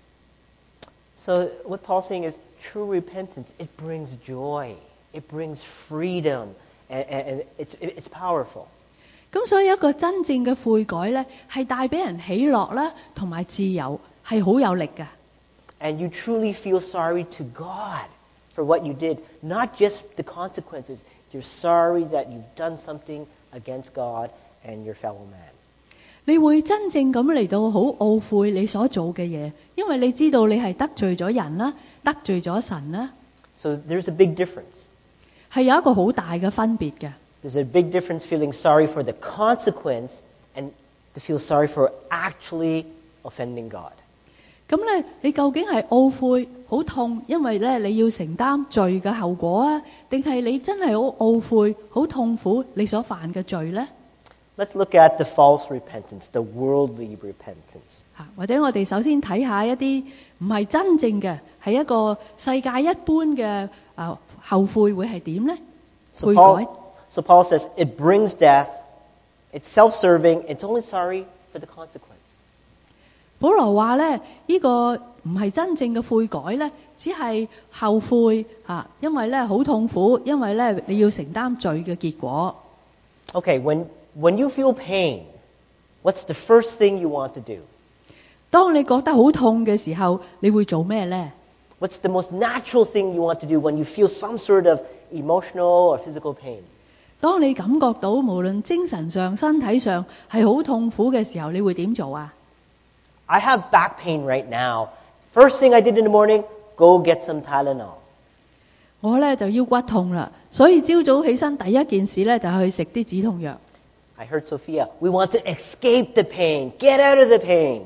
Speaker 2: So what Paul's saying is true repentance, it brings joy, it brings freedom, and it's powerful.
Speaker 1: 咁所以一個真正嘅悔改呢，係帶俾人喜樂啦，同埋自由，係好有力嘅。
Speaker 2: And you truly feel sorry to God for what you did, not just the consequences. You're sorry that you've done something against God and your fellow man.
Speaker 1: 你會真正咁嚟到好懊悔你所做嘅嘢，因為你知道你係得罪咗人啦，得罪咗神啦。
Speaker 2: So there's a big difference.
Speaker 1: 係有一個好大嘅分別嘅。
Speaker 2: There's a big difference feeling sorry for the consequence and to feel sorry for actually offending God.
Speaker 1: 咁咧，你究竟係懊悔好痛，因為咧你要承擔罪嘅後果啊，定係你真係好懊悔、好痛苦你所犯嘅罪呢？
Speaker 2: Let's look at the false repentance, the worldly repentance.
Speaker 1: 或者我哋首先睇下一啲唔係真正嘅，係一個世界一般嘅後悔會係點呢？
Speaker 2: So
Speaker 1: 悔改。
Speaker 2: Paul says it brings death, it's self-serving, it's only sorry for the consequence.
Speaker 1: 保羅話咧，呢個唔係真正嘅悔改咧，只係後悔因為咧好痛苦，因為咧你要承擔罪嘅結果。
Speaker 2: Okay, when you feel pain, what's the first thing you want to do?
Speaker 1: 當你覺得好痛嘅時候，你會做咩呢？
Speaker 2: What's the most natural thing you want to do when you feel some sort of emotional or physical pain?
Speaker 1: 當你感覺到無論精神上、身體上係好痛苦嘅時候，你會點做啊？
Speaker 2: I have back pain right now. First thing I did in the morning, go get some Tylenol.
Speaker 1: 我咧就腰骨痛啦，所以朝早起身第一件事咧就去食啲止痛藥。
Speaker 2: I heard Sophia, we want to escape the pain, get out of the pain.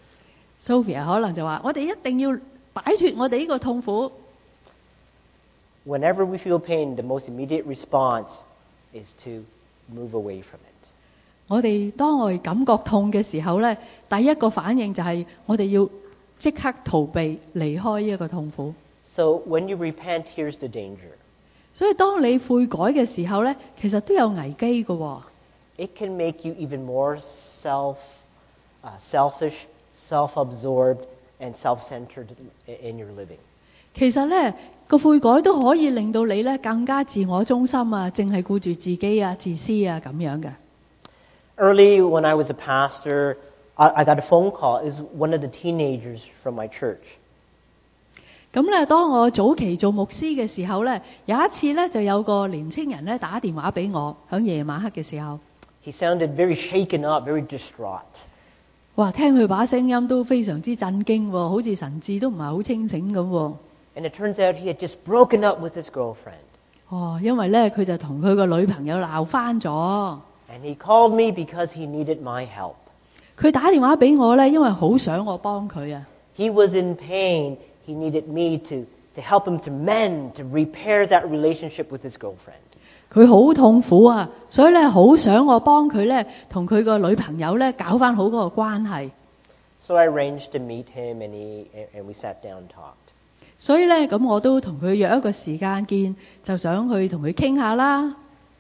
Speaker 1: Sophia 可能就話：我哋一定要擺脫我哋呢個痛苦。
Speaker 2: Whenever we feel pain, the most immediate response is to move away from it.
Speaker 1: 當我哋感覺痛嘅時候咧，第一個反應就係我哋要即刻逃避離開呢一個痛苦。
Speaker 2: So when you repent, here's the danger.
Speaker 1: 所以當你悔改嘅時候咧，其實都有危機嘅喎。
Speaker 2: It can make you even more selfish, self-absorbed, and self-centered in your living.
Speaker 1: 其實咧個悔改都可以令到你咧更加自我中心啊，淨係顧住自己啊、自私啊咁樣嘅。
Speaker 2: Early when I was a pastor, I got a phone call. It was one of the teenagers from my church.
Speaker 1: 咁咧，當我早期做牧師嘅時候咧，有一次咧就有個年青人咧打電話俾我，響夜晚黑嘅時候，
Speaker 2: He sounded very shaken up, very distraught.
Speaker 1: 哇！聽佢把聲音都非常之震驚喎，好似神志都唔係好清醒咁喎。
Speaker 2: And it turns out he had just broken up with his girlfriend.
Speaker 1: 哦，因為咧佢就同佢個女朋友鬧翻咗。
Speaker 2: And he called me because he needed my help.
Speaker 1: 佢打電話俾我咧，因為好想我幫佢啊。
Speaker 2: He was in pain. He needed me to help him to mend, to repair that relationship with his girlfriend.
Speaker 1: 佢好痛苦啊，所以咧好想我幫佢咧同佢個女朋友咧搞翻好嗰個關係。
Speaker 2: So I arranged to meet him, and we sat down and talked.
Speaker 1: 所以咧咁我都同佢約一個時間見，就想去同佢傾下啦。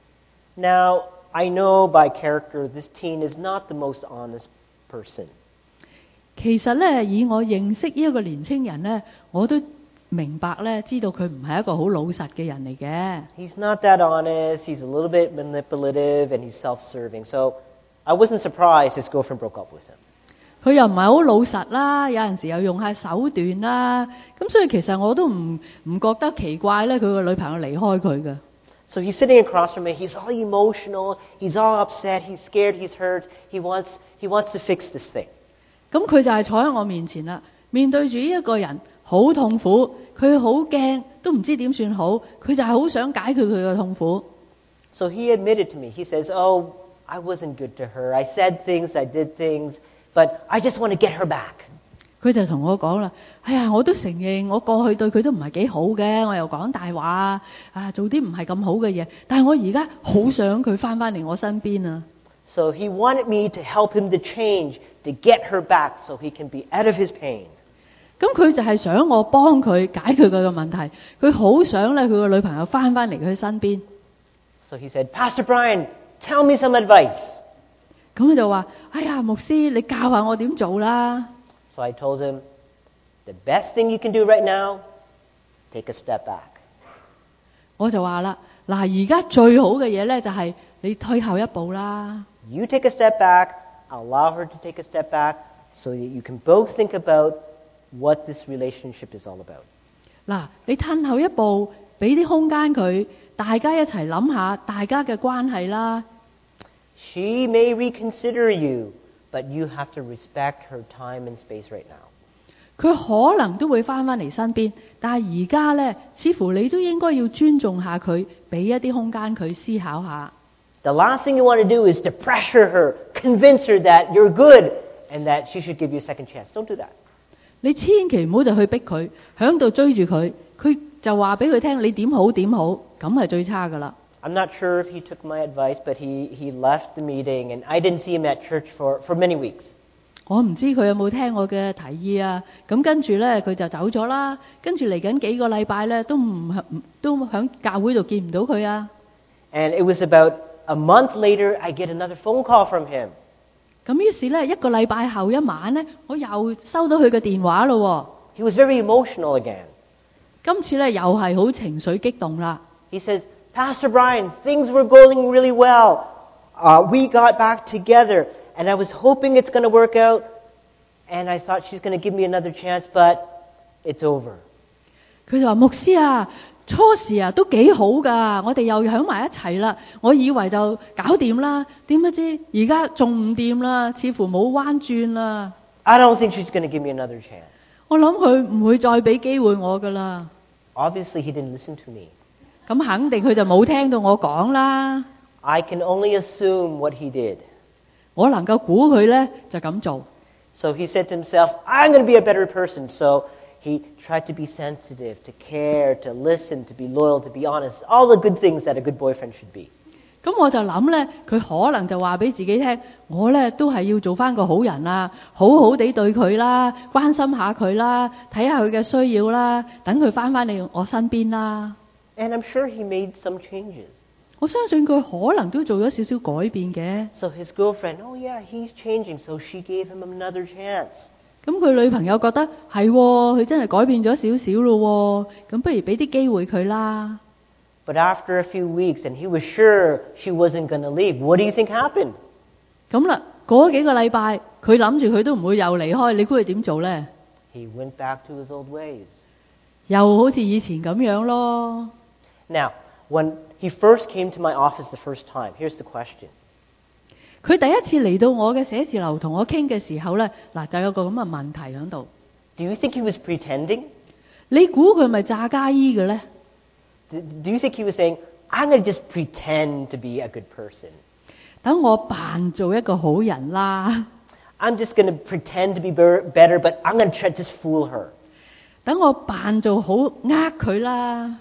Speaker 2: Now, I know by character this teen is not the most honest person.
Speaker 1: 其實咧，以我認識呢一個年青人咧，我都明白咧，知道佢唔係一個好老實嘅人嚟嘅。
Speaker 2: He's not that honest. He's a little bit manipulative, and he's self-serving. So I wasn't surprised his girlfriend broke up with him.
Speaker 1: 佢又唔係好老實啦，有陣時又用下手段啦，咁所以其實我都唔覺得奇怪咧，佢個女朋友離開佢嘅。
Speaker 2: So he's sitting across from me. He's all emotional. He's all upset. He's scared. He's hurt. He wants to fix this thing.
Speaker 1: 咁佢就係坐喺我面前啦，面對住呢一個人好痛苦，佢好驚，都唔知點算好，佢就係好想解決佢嘅痛苦。
Speaker 2: So he admitted to me. He says, "Oh, I wasn't good to her. I said things. I did things. But I just want to get her back."
Speaker 1: 佢就同我講啦，哎呀，我都承認我過去對佢都唔係幾好嘅，我又講大話啊，做啲唔係咁好嘅嘢，但係我而家好想佢翻嚟我身邊啊。
Speaker 2: So he wanted me to help him to change, to get her back so he can be out of his pain.
Speaker 1: 咁佢就係想我幫佢解決佢嘅問題，佢好想咧佢個女朋友翻嚟佢身邊。
Speaker 2: So he said, "Pastor Brian, tell me some advice."
Speaker 1: 咁佢就話：哎呀，牧師，你教下我點做啦。
Speaker 2: So I told him, "The best thing you can do right now, take a step back."
Speaker 1: 我就話啦，嗱，而家最好嘅嘢咧就係你退後一步啦。
Speaker 2: You take a step back, allow her to take a step back, so that you can both think about what this relationship is all about.
Speaker 1: 嗱，你退後一步，俾啲空間佢，大家一齊諗下大家嘅關係啦。
Speaker 2: She may reconsider you, but you have to respect her time and space right now.
Speaker 1: 佢可能都會翻嚟身邊，但係而家咧，似乎你都應該要尊重下佢，俾一啲空間佢思考下。
Speaker 2: The last thing you want to do is to pressure her, convince her that you're good and that she should give you a second chance. Don't do that.
Speaker 1: 你千祈唔好就去逼佢，響度追住佢，佢就話俾佢聽你點好點好，咁係最差噶啦。
Speaker 2: I'm not sure if he took my advice, but he left the meeting, and I didn't see him at church for many weeks.
Speaker 1: 我唔知佢有冇聽我嘅提議啊，咁跟住咧佢就走咗啦，跟住嚟緊幾個禮拜咧都響教會度見唔到佢啊。
Speaker 2: And it was about a month later, I get another phone call from him.
Speaker 1: 咁於是咧一個禮拜後一晚咧，我又收到佢嘅電話咯。
Speaker 2: He was very emotional again.
Speaker 1: 今次咧又係好情緒激動啦。
Speaker 2: He says, "Pastor Brian, things were going really well. We got back together, and I was hoping it's going to work out, and I thought she's going to give me another chance, but it's over."
Speaker 1: 佢就話：牧師啊，初時啊都幾好㗎，我哋又響埋一齊啦，我以為就搞掂啦，點不知而家仲唔掂啦，似乎冇彎轉啦。
Speaker 2: I don't think she's going to give me another chance.
Speaker 1: 我諗佢唔會再俾機會我㗎啦。
Speaker 2: Obviously, he didn't listen to me.
Speaker 1: 咁肯定佢就冇聽到我講啦。
Speaker 2: I can only assume what he did.
Speaker 1: 我能夠估佢咧就咁做。
Speaker 2: So he said to himself, "I'm going to be a better person." So he tried to be sensitive, to care, to listen, to be loyal, to be honest, all the good things that a good boyfriend should be.
Speaker 1: 咁我就諗咧，佢可能就話俾自己聽，我咧都係要做翻個好人啦，好好地對佢啦，關心下佢啦，睇下佢嘅需要啦，等佢翻嚟我身邊啦。
Speaker 2: And I'm sure he made some changes.
Speaker 1: 我相信佢可能都做咗少少改變嘅。
Speaker 2: So his girlfriend, "Oh yeah, he's changing." So she gave him another chance.
Speaker 1: 咁佢女朋友覺得係喎，佢真係改變咗少少咯喎，咁不如俾啲機會佢啦。
Speaker 2: But after a few weeks, and he was sure she wasn't going to leave, what do you think happened?
Speaker 1: 咁啦， 過咗幾個禮拜，佢諗住佢都唔會又離開，你估佢點做呢？
Speaker 2: He went back to his old ways.
Speaker 1: 又好似以前咁樣咯。
Speaker 2: Now, when he first came to my office the first time, here's the question.
Speaker 1: 佢第一次嚟到我嘅寫字樓同我傾嘅時候呢，嗱就有個咁嘅問題喺度。
Speaker 2: Do you think he was pretending?
Speaker 1: 你估佢咪詐假意嘅呢？
Speaker 2: Do you think he was saying, I'm going to just pretend to be a good person?
Speaker 1: 等我扮做一個好人啦，
Speaker 2: I'm just going to pretend to be better, but I'm going to try to just fool her.
Speaker 1: 等我扮做好佢啦。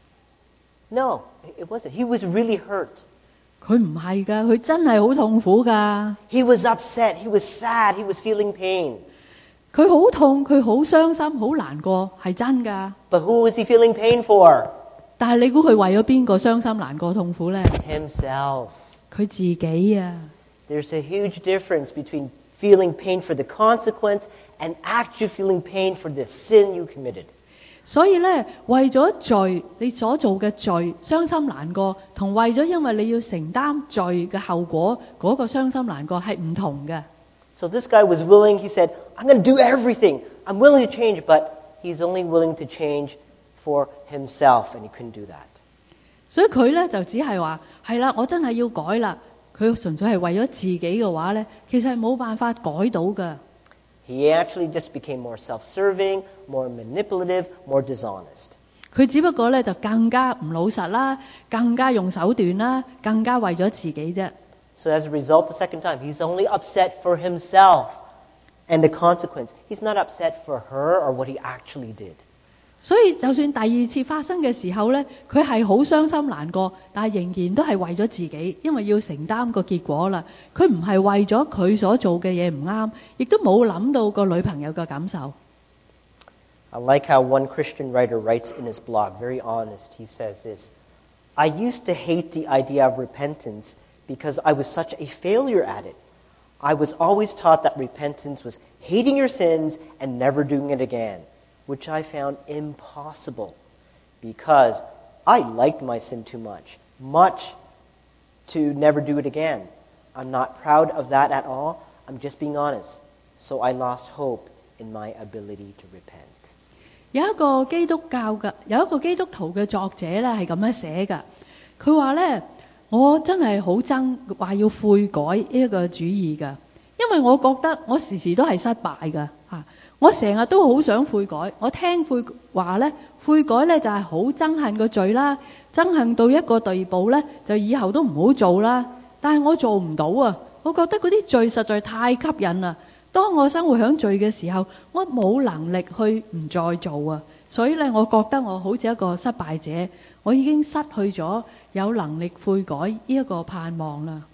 Speaker 2: No, it wasn't. He was really hurt.
Speaker 1: 佢唔係㗎，佢真係好痛苦㗎。
Speaker 2: He was upset. He was sad. He was feeling pain.
Speaker 1: 佢好痛，佢好傷心，好難過，係真㗎。
Speaker 2: But who was he feeling pain for?
Speaker 1: 但係你估佢為咗邊個傷心難過痛苦呢？
Speaker 2: Himself.
Speaker 1: 佢自己啊。
Speaker 2: There's a huge difference between feeling pain for the consequence and actually feeling pain for the sin you committed.
Speaker 1: 所以呢，為咗罪，你所做嘅罪傷心難過，同為咗因為你要承擔罪嘅後果嗰個傷心難過係唔同嘅。
Speaker 2: So this guy was willing. He said, I'm going to do everything. I'm willing to change, but he's only willing to change for himself, and he couldn't do that.
Speaker 1: 所以佢呢，就只係話係啦，我真係要改啦。佢純粹係為咗自己嘅話呢，其實係冇辦法改到㗎。
Speaker 2: He actually just became more self-serving, more manipulative, more dishonest.
Speaker 1: 佢只不過呢，就更加唔老實啦，更加用手段啦，更加為咗自己啫。
Speaker 2: So as a result, the second time, he's only upset for himself and the consequence. He's not upset for her or what he actually did.
Speaker 1: 所以就算第二次發生嘅時候呢，佢係好傷心難過，但係仍然都係為咗自己，因為要承擔個結果啦。佢唔係為咗佢所做嘅嘢唔啱，亦都冇諗到個女朋友嘅感受。
Speaker 2: I like how one Christian writer writes in his blog, very honest. He says this, I used to hate the idea of repentance because I was such a failure at it. I was always taught that repentance was hating your sins and never doing it again, which I found impossible because I liked my sin too much to never do it again. I'm not proud of that at all. I'm just being honest. So I lost hope in my ability to repent.
Speaker 1: 有一個基督徒嘅作者咧係咁樣寫㗎，佢話咧我真係好憎話要悔改呢一個主義㗎，因為我覺得我時時都係失敗㗎嚇，我成日都好想悔改，我聽話咧悔改咧就係好憎恨個罪啦，憎恨到一個地步咧就以後都唔好做啦，但係我做唔到啊，我覺得嗰啲罪實在太吸引啦。當我生活喺罪嘅時候，我冇能力去唔再做啊，所以咧，我覺得我好似一個失敗者，我已經失去咗有能力悔改呢一個盼望啦。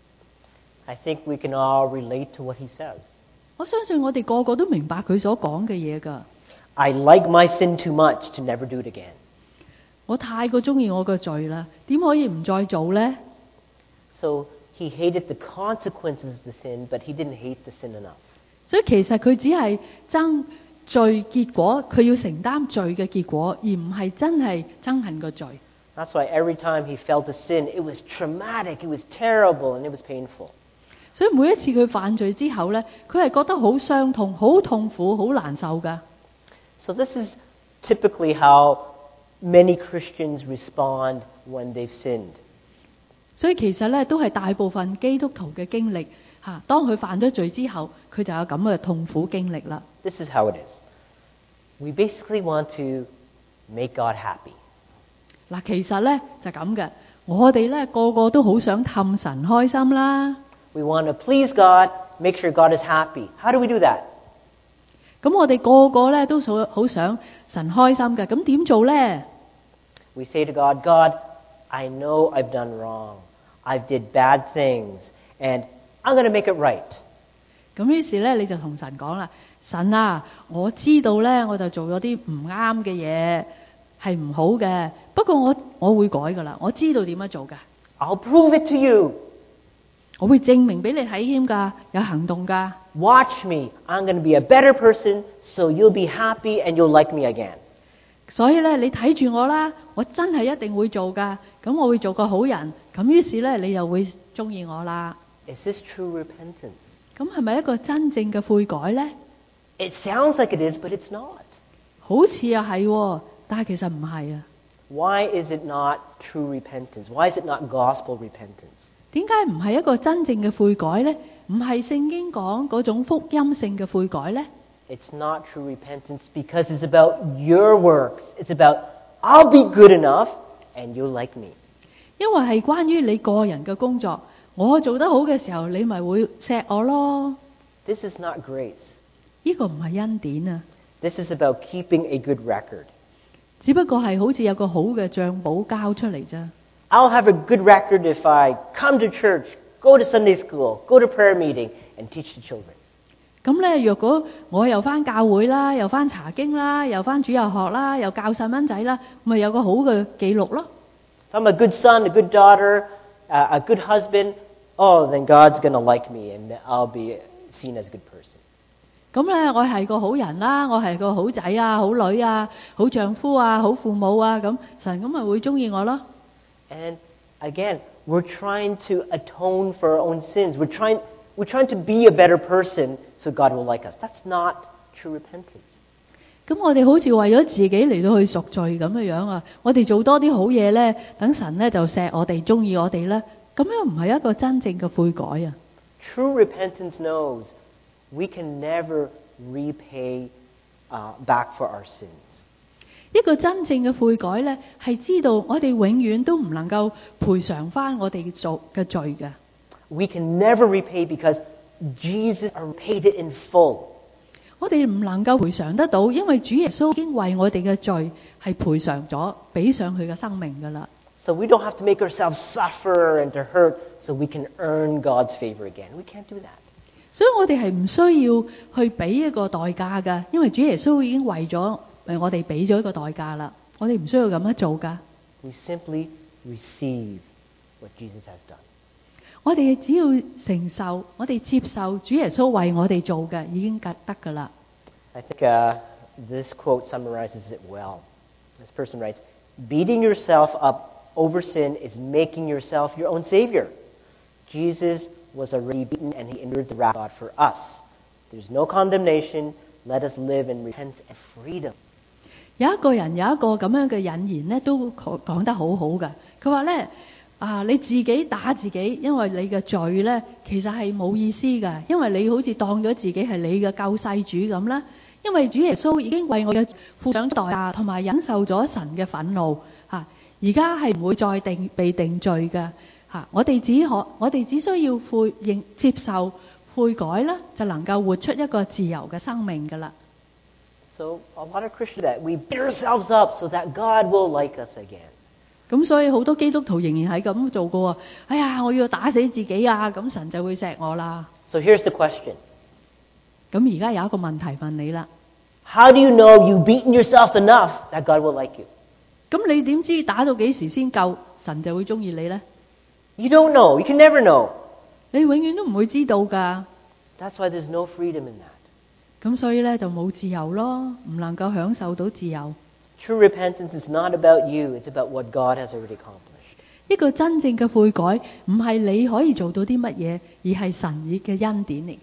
Speaker 2: I think we can all relate to what he says.
Speaker 1: 我相信我哋個個都明白佢所講嘅嘢㗎。
Speaker 2: I like my sin too much to never do it again.
Speaker 1: 我太過中意我個罪啦，點可以唔再做呢？
Speaker 2: So he hated the consequences of the sin, but he didn't hate the sin enough.
Speaker 1: 所以其實佢只係憎罪結果，佢要承擔罪嘅結果，而唔係真係憎恨個罪。
Speaker 2: That's why every time he felt a sin, it was traumatic, it was terrible, and it was painful.
Speaker 1: 所以每一次佢犯罪之後呢，佢係覺得好傷痛、好痛苦、好難受㗎。
Speaker 2: So this is typically how many Christians respond when they've sinned.
Speaker 1: 所以其實呢，都係大部分基督徒嘅經歷嚇。當佢犯咗罪之後，佢就有咁嘅痛苦經歷啦。
Speaker 2: This is how it is. We basically want to make God happy.
Speaker 1: 嗱，其實呢，就咁嘅，我哋呢個個都好想氹神開心啦。
Speaker 2: We want to please God, make sure God is happy. How do we do that?
Speaker 1: 咁我哋個個呢都好想神開心嘅，咁點做呢？
Speaker 2: We say to God, God, I know I've done wrong. I did bad things, and I'm going to make it right.
Speaker 1: 咁於是呢，你就同神講啦，神啊，我知道呢，我就做咗啲唔啱嘅嘢，係唔好嘅。不過我會改噶啦，我知道點樣做㗎。
Speaker 2: I'll prove it to you.
Speaker 1: 我會證明俾你睇添㗎，有行動㗎。
Speaker 2: Watch me. I'm going to be a better person, so you'll be happy and you'll like me again.
Speaker 1: 所以呢，你睇住我啦，我真係一定會做㗎。咁我會做個好人，咁於是呢，你又會中意我啦。
Speaker 2: Is this true repentance?
Speaker 1: 咁係咪一個真正嘅悔改呢？
Speaker 2: It sounds like it is, but it's not.
Speaker 1: 好似又係喎，但係其實唔係啊。
Speaker 2: Why is it not true repentance? Why is it not gospel repentance?
Speaker 1: 點解唔係一個真正嘅悔改呢？唔係聖經講嗰種福音性嘅悔改呢？
Speaker 2: It's not true repentance because it's about your works. It's about, I'll be good enough and you'll like me.
Speaker 1: 因為係關於你個人嘅工作，我做得好嘅時候，你咪會錫我咯。
Speaker 2: This is not grace.
Speaker 1: 呢個唔係恩典啊，
Speaker 2: This is about keeping a good record.
Speaker 1: 只不過係好似有個好嘅帳簿交出嚟啫。
Speaker 2: I'll have a good record if I come to church, go to Sunday school, go to prayer meeting, and teach the children.
Speaker 1: 咁咧，若果我又返教會啦，又返查經啦，又返主日學啦，又教細蚊仔啦，咪有個好嘅記錄咯。
Speaker 2: If I'm a good son, a good daughter, a good husband, oh, then God's going to like me and I'll be seen as a good person.
Speaker 1: 咁咧，我係個好人啦，我係個好仔啊、好女啊、好丈夫啊、好父母啊，咁神咁咪會鍾意我咯。
Speaker 2: And again, we're trying to atone for our own sins. We're trying to be a better person so God will like us. That's not true repentance.
Speaker 1: 咁我哋好似為咗自己嚟到去贖罪咁嘅樣啊，我哋做多啲好嘢咧，等神咧就錫我哋、鍾意我哋咧，咁樣唔係一個真正嘅悔改啊。
Speaker 2: True repentance knows we can never repay back for our sins.
Speaker 1: 一個真正嘅悔改咧，係知道我哋永遠都唔能夠賠償返我哋做嘅罪嘅。
Speaker 2: We can never repay because Jesus paid it in full.
Speaker 1: 我哋唔能夠賠償得到，因為主耶穌已經為我哋嘅罪係賠償咗，俾上佢嘅生命㗎啦。
Speaker 2: So we don't have to make ourselves suffer and to hurt so we can earn God's favor again. We can't do that.
Speaker 1: 所以我哋係唔需要去俾一個代價㗎，因為主耶穌已經為咗我哋俾咗一個代價啦。我哋唔需要咁樣做㗎。
Speaker 2: We simply receive what Jesus has done.
Speaker 1: 我哋只要承受，我哋接受主耶穌為我哋做嘅已經得㗎啦。
Speaker 2: I think this quote summarizes it well. This person writes, "Beating yourself up over sin is making yourself your own savior. Jesus was already beaten and he endured the wrath of God for us. There's no condemnation. Let us live in repentance and freedom."
Speaker 1: 有一個人有一個咁樣嘅引言咧，都講得好好㗎。佢話咧你自己打自己，因為你嘅罪咧其實係冇意思㗎，因為你好似當咗自己係你嘅救世主咁啦。因為主耶穌已經為我嘅付上代價，同埋忍受咗神嘅憤怒嚇，而家係唔會再被定罪㗎嚇。我哋只需要接受悔改啦，就能夠活出一個自由嘅生命㗎啦。
Speaker 2: So a lot of Christians do that. We beat ourselves up so that God will like us again.
Speaker 1: 咁所以好多基督徒仍然係咁做過喎。哎呀，我要打死自己啊，咁神就會錫我啦。
Speaker 2: So here's the question.
Speaker 1: 咁而家有一個問題問你啦。
Speaker 2: How do you know you've beaten yourself enough that God will like you?
Speaker 1: 咁你點知打到幾時先夠，神就會鍾意你呢？
Speaker 2: You don't know. You can never know.
Speaker 1: 你永遠都唔會知道㗎。
Speaker 2: That's why there's no freedom in that.
Speaker 1: 咁所以咧就冇自由咯，唔能夠享受到自由。
Speaker 2: True repentance is not about you. It's about what God has already accomplished.
Speaker 1: 一個真正嘅悔改，唔係你可以做到啲乜嘢，而係神嘅恩典嚟嘅。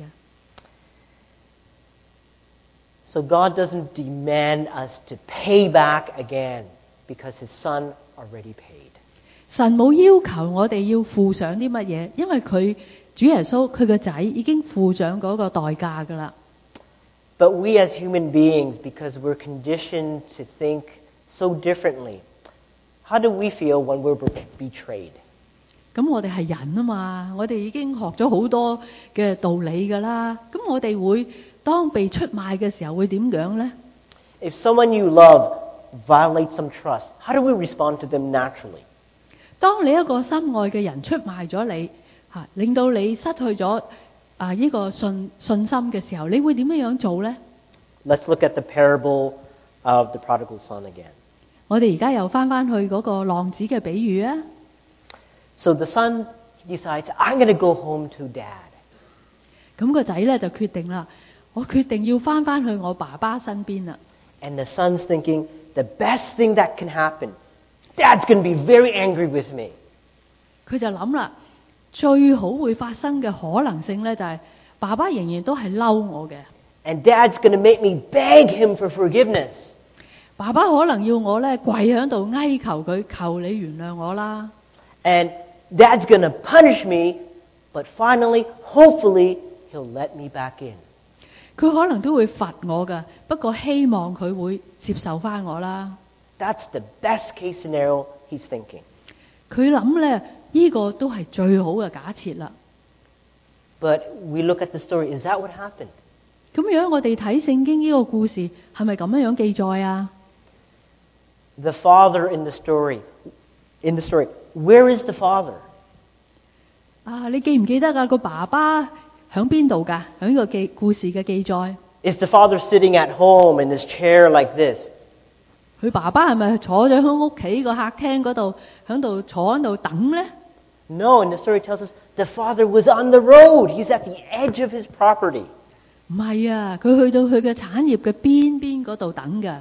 Speaker 2: So God doesn't demand us to pay back again because His Son already paid.
Speaker 1: 神冇要求我哋要付上啲乜嘢，因為主耶穌佢個仔已經付上嗰個代價㗎啦。
Speaker 2: But we as human beings, because we're conditioned to think so differently, how do we feel when we're betrayed?
Speaker 1: 咁我哋係人啊嘛，我哋已經學咗好多嘅道理㗎啦。咁我哋會當被出賣嘅時候會點樣呢？
Speaker 2: If someone you love violates some trust, how do we respond to them naturally?
Speaker 1: 當你一個心愛嘅人出賣咗你，令到你失去咗呢個信心嘅時候，你會點樣做呢？
Speaker 2: Let's look at the parable of the prodigal son again.
Speaker 1: 我哋而家又翻去嗰個浪子嘅比喻啊。
Speaker 2: So the son decides, I'm going to go home to dad.
Speaker 1: 咁個仔咧就決定啦，我決定要翻去我爸爸身邊啦。
Speaker 2: And the son's thinking, the best thing that can happen, dad's going to be very angry with me.
Speaker 1: 佢就諗啦， 最好會發生嘅可能性呢，就係爸爸仍然都係嬲我嘅。
Speaker 2: And Dad's going to make me beg him for forgiveness.
Speaker 1: 爸爸可能要我呢跪喺度哀求佢，求你原諒我啦。
Speaker 2: And Dad's going to punish me, but finally, hopefully, he'll let me back in.
Speaker 1: 佢可能都會罰我㗎，不過希望佢會接受返我啦。
Speaker 2: That's the best case scenario he's thinking.
Speaker 1: 佢諗呢，呢個都係最好嘅假設啦。
Speaker 2: But we look at the story. Is that what happened?
Speaker 1: 咁樣我哋睇聖經呢個故事係咪咁樣記載啊？
Speaker 2: The father in the story, where is the father?
Speaker 1: 啊，你記唔記得啊？個爸爸喺邊度㗎？喺呢個故事嘅記載。
Speaker 2: Is the father sitting at home in his chair like this?
Speaker 1: 佢爸爸係咪坐咗喺屋企個客廳嗰度，喺度坐喺度等呢？
Speaker 2: No, and the story tells us the father was on the road. He's at the edge of his property.
Speaker 1: 唔係啊，佢去到佢嘅產業嘅邊嗰度等㗎。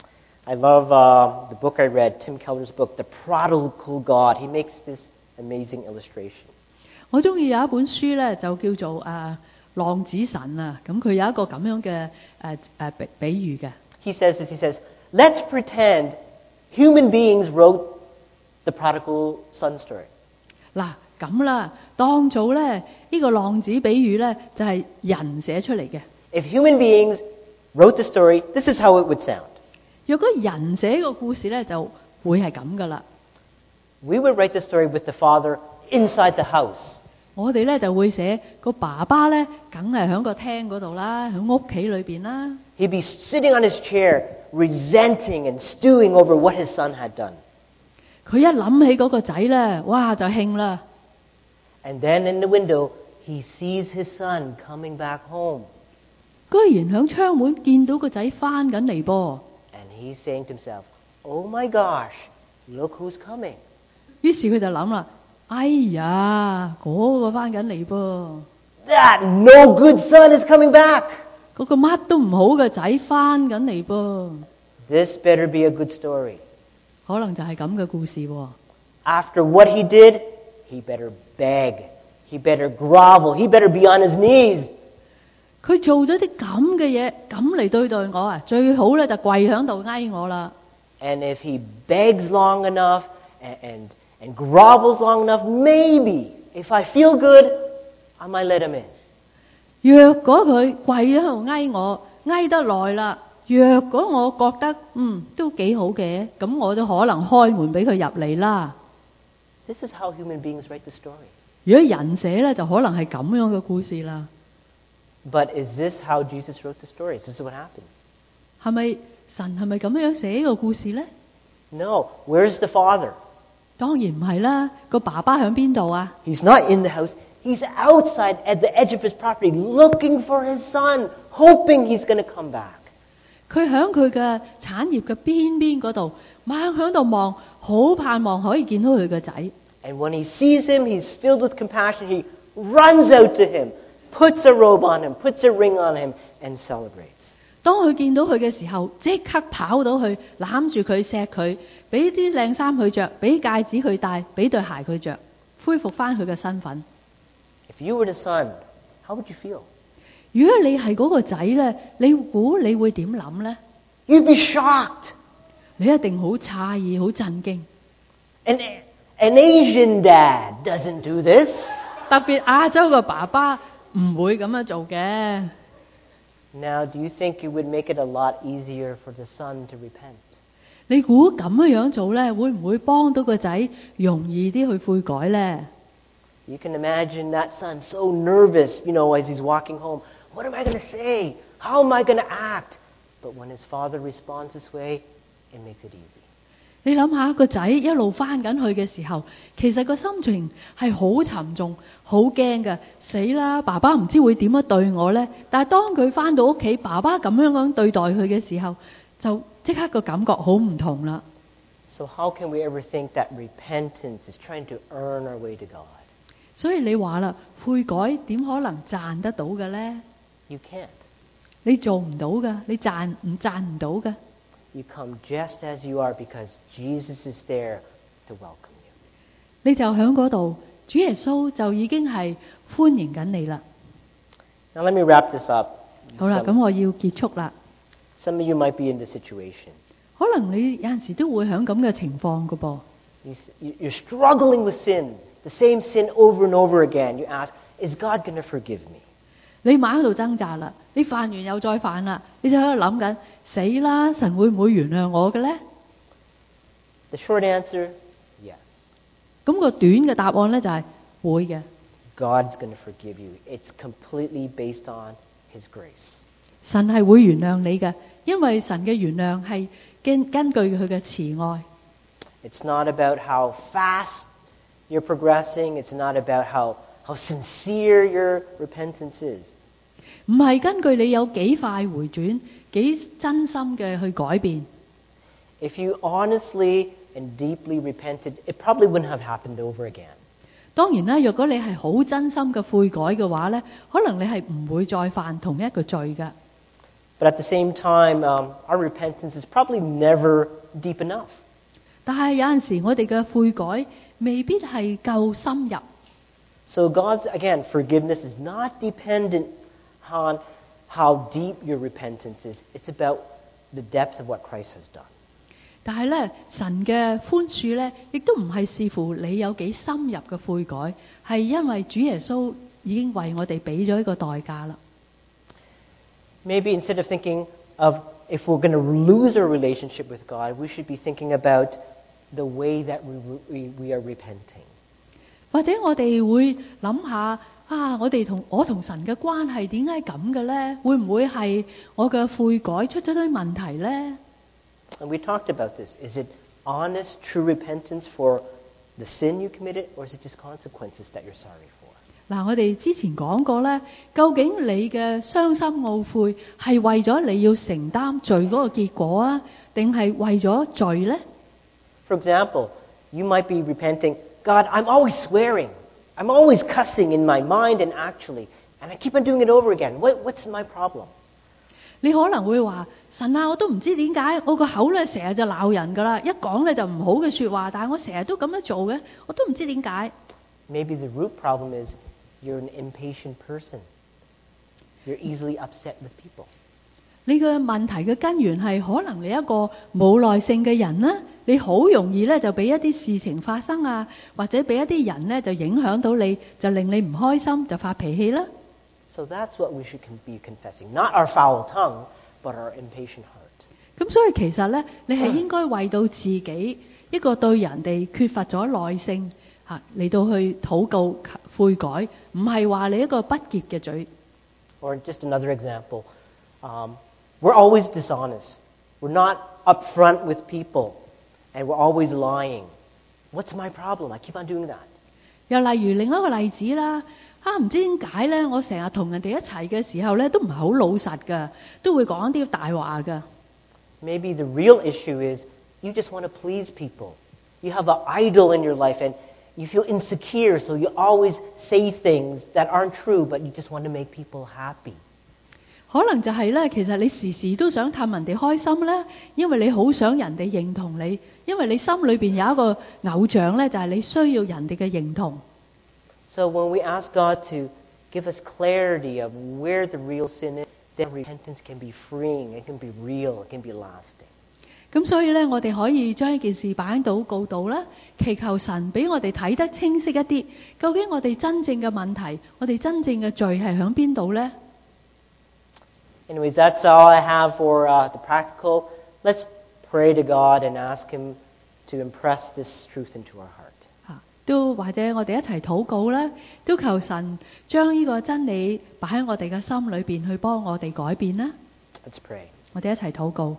Speaker 2: I love the book I read, Tim Keller's book, The Prodigal God. He makes this amazing illustration.
Speaker 1: 我中意有一本書咧，就叫做浪子神啊。咁佢有一個咁樣嘅比喻嘅。
Speaker 2: He says this, he says, let's pretend human beings wrote the prodigal son story.
Speaker 1: 嗱咁啦，當做咧呢個浪子比喻咧，就係人寫出嚟嘅。
Speaker 2: If human beings wrote the story, this is how it would sound.
Speaker 1: 若果人寫個故事咧，就會係咁噶啦。
Speaker 2: We would write the story with the father inside the house.
Speaker 1: 我哋咧就會寫個爸爸咧，梗係喺個廳嗰度啦，喺屋企裏邊啦。
Speaker 2: He'd be sitting on his chair, resenting and stewing over what his son had done.
Speaker 1: 佢一諗起嗰個仔咧，哇就興啦。
Speaker 2: And then in the window, he sees his son coming back home.
Speaker 1: 居然喺窗門見到個仔翻緊嚟噃。
Speaker 2: And he's saying to himself, oh my gosh, look who's coming.
Speaker 1: 於是佢就諗啦，哎呀，嗰個翻緊嚟噃。
Speaker 2: That no good son is coming back.
Speaker 1: 嗰個乜都唔好嘅仔翻緊嚟噃。
Speaker 2: This better be a good story.
Speaker 1: 可能就係咁嘅故事喎。
Speaker 2: After what he did, he better beg. He better grovel. He better be on his knees.
Speaker 1: 佢做咗啲咁嘅嘢，咁嚟對待我啊，最好咧就跪喺度哀我啦。
Speaker 2: And if he begs long enough and grovels long enough, maybe, if I feel good, I might let him in.
Speaker 1: 若果佢跪喺度哀我，哀得耐啦，若果我覺得都幾好嘅，咁我都可能開門俾佢入嚟啦。
Speaker 2: This is how human beings write the story.
Speaker 1: 如果人寫咧，就可能係咁樣嘅故事啦。
Speaker 2: But is this how Jesus wrote the story? Is this what happened?
Speaker 1: 係咪神係咪咁樣寫呢個故事呢？
Speaker 2: No. Where's the father?
Speaker 1: 當然唔係啦，個爸爸喺邊度啊？
Speaker 2: He's not in the house. He's outside at the edge of his property looking for his son, hoping he's going to come back.
Speaker 1: 佢喺佢嘅產業嘅邊嗰度，猛喺度望，好盼望可以見到佢個仔。
Speaker 2: And when he sees him, he's filled with compassion. He runs out to him, puts a robe on him, puts a ring on him, and celebrates.
Speaker 1: 當佢見到佢嘅時候，即刻跑到去攬住佢錫佢，俾啲靚衫佢着，俾戒指佢戴，俾對鞋佢着，恢復翻佢嘅身份。
Speaker 2: If you were the son, how would you feel?
Speaker 1: 如果你係嗰個仔呢，你估你會點諗呢？
Speaker 2: You'd be shocked.
Speaker 1: 你一定好詫異，好震驚。
Speaker 2: An Asian dad doesn't do this.
Speaker 1: 特別亞洲嘅爸爸唔會咁樣做嘅。
Speaker 2: Now, do you think it would make it a lot easier for the son to repent?
Speaker 1: 你估咁樣做呢，會唔會幫到個仔容易啲去悔改呢？
Speaker 2: You can imagine that son so nervous, as he's walking home. What am I going to say? How am I going to act? But when his father responds this way, it makes it easy.
Speaker 1: 你諗下個仔一路翻緊去嘅時候，其實個心情係好沉重、好驚嘅。死啦！爸爸唔知會點樣對我呢？但係當佢翻到屋企，爸爸咁樣對待佢嘅時候，就即刻個感覺好唔同啦。
Speaker 2: So how can we ever think that repentance is trying to earn our way to God?
Speaker 1: 所以你話啦，悔改點可能賺得到嘅呢？
Speaker 2: You can't.
Speaker 1: 你做唔到㗎，你賺唔到㗎。
Speaker 2: You come just as you are because Jesus is there to welcome you.
Speaker 1: 你就喺嗰度主耶穌就已經係歡迎緊你啦。
Speaker 2: Now let me wrap this up.
Speaker 1: 好啦，咁我要結束啦。
Speaker 2: Some of you might be in this situation.
Speaker 1: 可能你有陣時都會響咁嘅情況㗎噃。
Speaker 2: You're struggling with sin, the same sin over and over again. You ask, is God going to forgive me?
Speaker 1: 你猛喺度掙扎啦，你犯完又再犯啦，你就喺度諗緊，死啦，神會唔會原諒我嘅呢？
Speaker 2: The short answer, yes.
Speaker 1: 咁個短嘅答案呢，就係會嘅。
Speaker 2: God's going to forgive you. It's completely based on His grace.
Speaker 1: 神係會原諒你嘅，因為神嘅原諒係根據佢嘅慈愛。
Speaker 2: It's not about how fast you're progressing. It's not about how sincere your repentance is.
Speaker 1: 唔係根據你有幾快回轉，幾真心嘅去改變。
Speaker 2: If you honestly and deeply repented, it probably wouldn't have happened over again.
Speaker 1: 當然啦，若果你係好真心嘅悔改嘅話呢，可能你係唔會再犯同一個罪嘅。
Speaker 2: But at the same time, our repentance is probably never deep enough.
Speaker 1: 但係有陣時我哋嘅悔改未必係夠深入。
Speaker 2: So God's, again, forgiveness is not dependent on how deep your repentance is. It's about the depth of what Christ has done.
Speaker 1: 但係咧，神嘅寬恕咧，亦都唔係視乎你有幾深入嘅悔改，係因為主耶穌已經為我哋俾咗一個代價啦。
Speaker 2: Maybe instead of thinking of if we're going to lose our relationship with God, we should be thinking about the way that we are repenting.
Speaker 1: 或者我哋會諗下啊，我同神嘅關係點解咁嘅咧？會唔會係我嘅悔改出咗啲問題咧？
Speaker 2: And we talked about this. Is it honest, true repentance for the sin you committed, or is it just consequences that you're sorry for?
Speaker 1: 嗱，我哋之前講過咧，究竟你嘅傷心懊悔係為咗你要承擔罪嗰個結果啊，定係為咗罪咧？
Speaker 2: For example, you might be repenting, God, I'm always swearing. I'm always cussing in my mind and actually, and I keep on doing it over again. What's my problem?
Speaker 1: 你可能會話神啊，我都唔知點解我個口咧成日就鬧人噶啦，一講咧就唔好嘅説話，但係我成日都咁樣做嘅，我都唔知點解。
Speaker 2: Maybe the root problem is you're an impatient person. You're easily upset with people.
Speaker 1: 你嘅問題嘅根源係可能你一個冇耐性嘅人啦，你好容易咧就俾一啲事情發生啊，或者俾一啲人咧就影響到你，就令你唔開心，就發脾氣啦。
Speaker 2: So that's what we should be confessing. Not our foul tongue, but our impatient heart.
Speaker 1: 咁所以其實咧，你係應該為到自己一個對人哋缺乏咗耐性嚇嚟到去禱告悔改，唔係話你一個不潔嘅嘴。
Speaker 2: Or just another example, we're always dishonest. We're not upfront with people, and we're always lying. What's my problem? I keep on doing that.
Speaker 1: 又例如另一個例子啦，唔知點解咧，我成日同人哋一齊嘅時候咧，都唔係好老實噶，都會講啲大話噶。
Speaker 2: Maybe the real issue is you just want to please people. You have an idol in your life, and you feel insecure, so you always say things that aren't true, but you just want to make people happy.
Speaker 1: 可能就係咧，其實你時時都想氹人哋開心咧，因為你好想人哋認同你，因為你心裏邊有一個偶像咧，就係你需要人哋嘅認同。
Speaker 2: So when we ask God to give us clarity of where the real sin is, then repentance can be freeing, it can be real, it can be lasting.
Speaker 1: 咁所以咧，我哋可以將呢件事擺喺禱告度啦，祈求神俾我哋睇得清晰一啲，究竟我哋真正嘅問題，我哋真正嘅罪係響邊度咧？
Speaker 2: Anyways, that's all I have for the practical. Let's pray to God and ask Him to impress this truth into our heart.
Speaker 1: 都或者我哋一齊禱告啦，都求神將呢個真理擺喺我哋嘅心裏邊，去幫我哋改變啦。
Speaker 2: Let's pray.
Speaker 1: 我哋一齊禱告。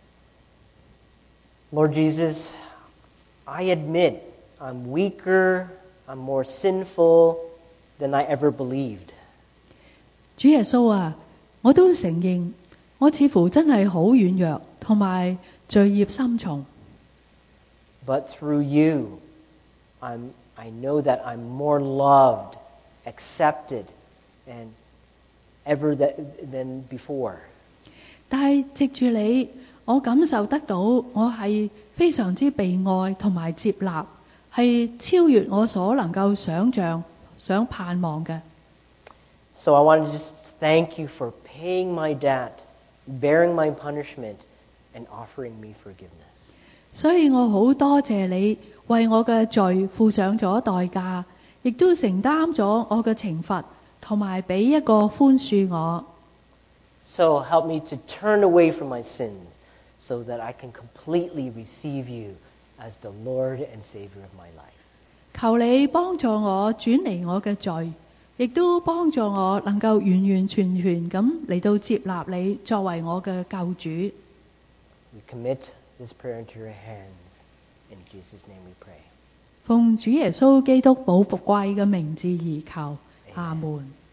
Speaker 2: Lord Jesus, I admit I'm weaker, I'm more sinful than I ever believed.
Speaker 1: 主耶穌啊，我都承認我似乎真係好軟弱，同埋罪孽深重。
Speaker 2: But through you, I know that I'm more loved, accepted, and ever than before.
Speaker 1: 但係藉住你，我感受得到我係非常之被愛同埋接納， 係超越我所能夠想像、想盼望嘅。
Speaker 2: So I want to just thank you for paying my debt, bearing my punishment, and offering me forgiveness.
Speaker 1: 所以我好多謝你為我嘅罪付上咗代價，亦都承擔咗我嘅懲罰，同埋俾一個寬恕我。
Speaker 2: So help me to turn away from my sins so that I can completely receive you as the Lord and Savior of my life.
Speaker 1: 求你幫助我轉離我嘅罪，亦都幫助我能夠完完全全咁嚟到接納你作為我嘅救主。
Speaker 2: We commit this prayer into your hands. In Jesus' name we pray.
Speaker 1: 奉主耶穌基督寶貴嘅名字而求，阿門。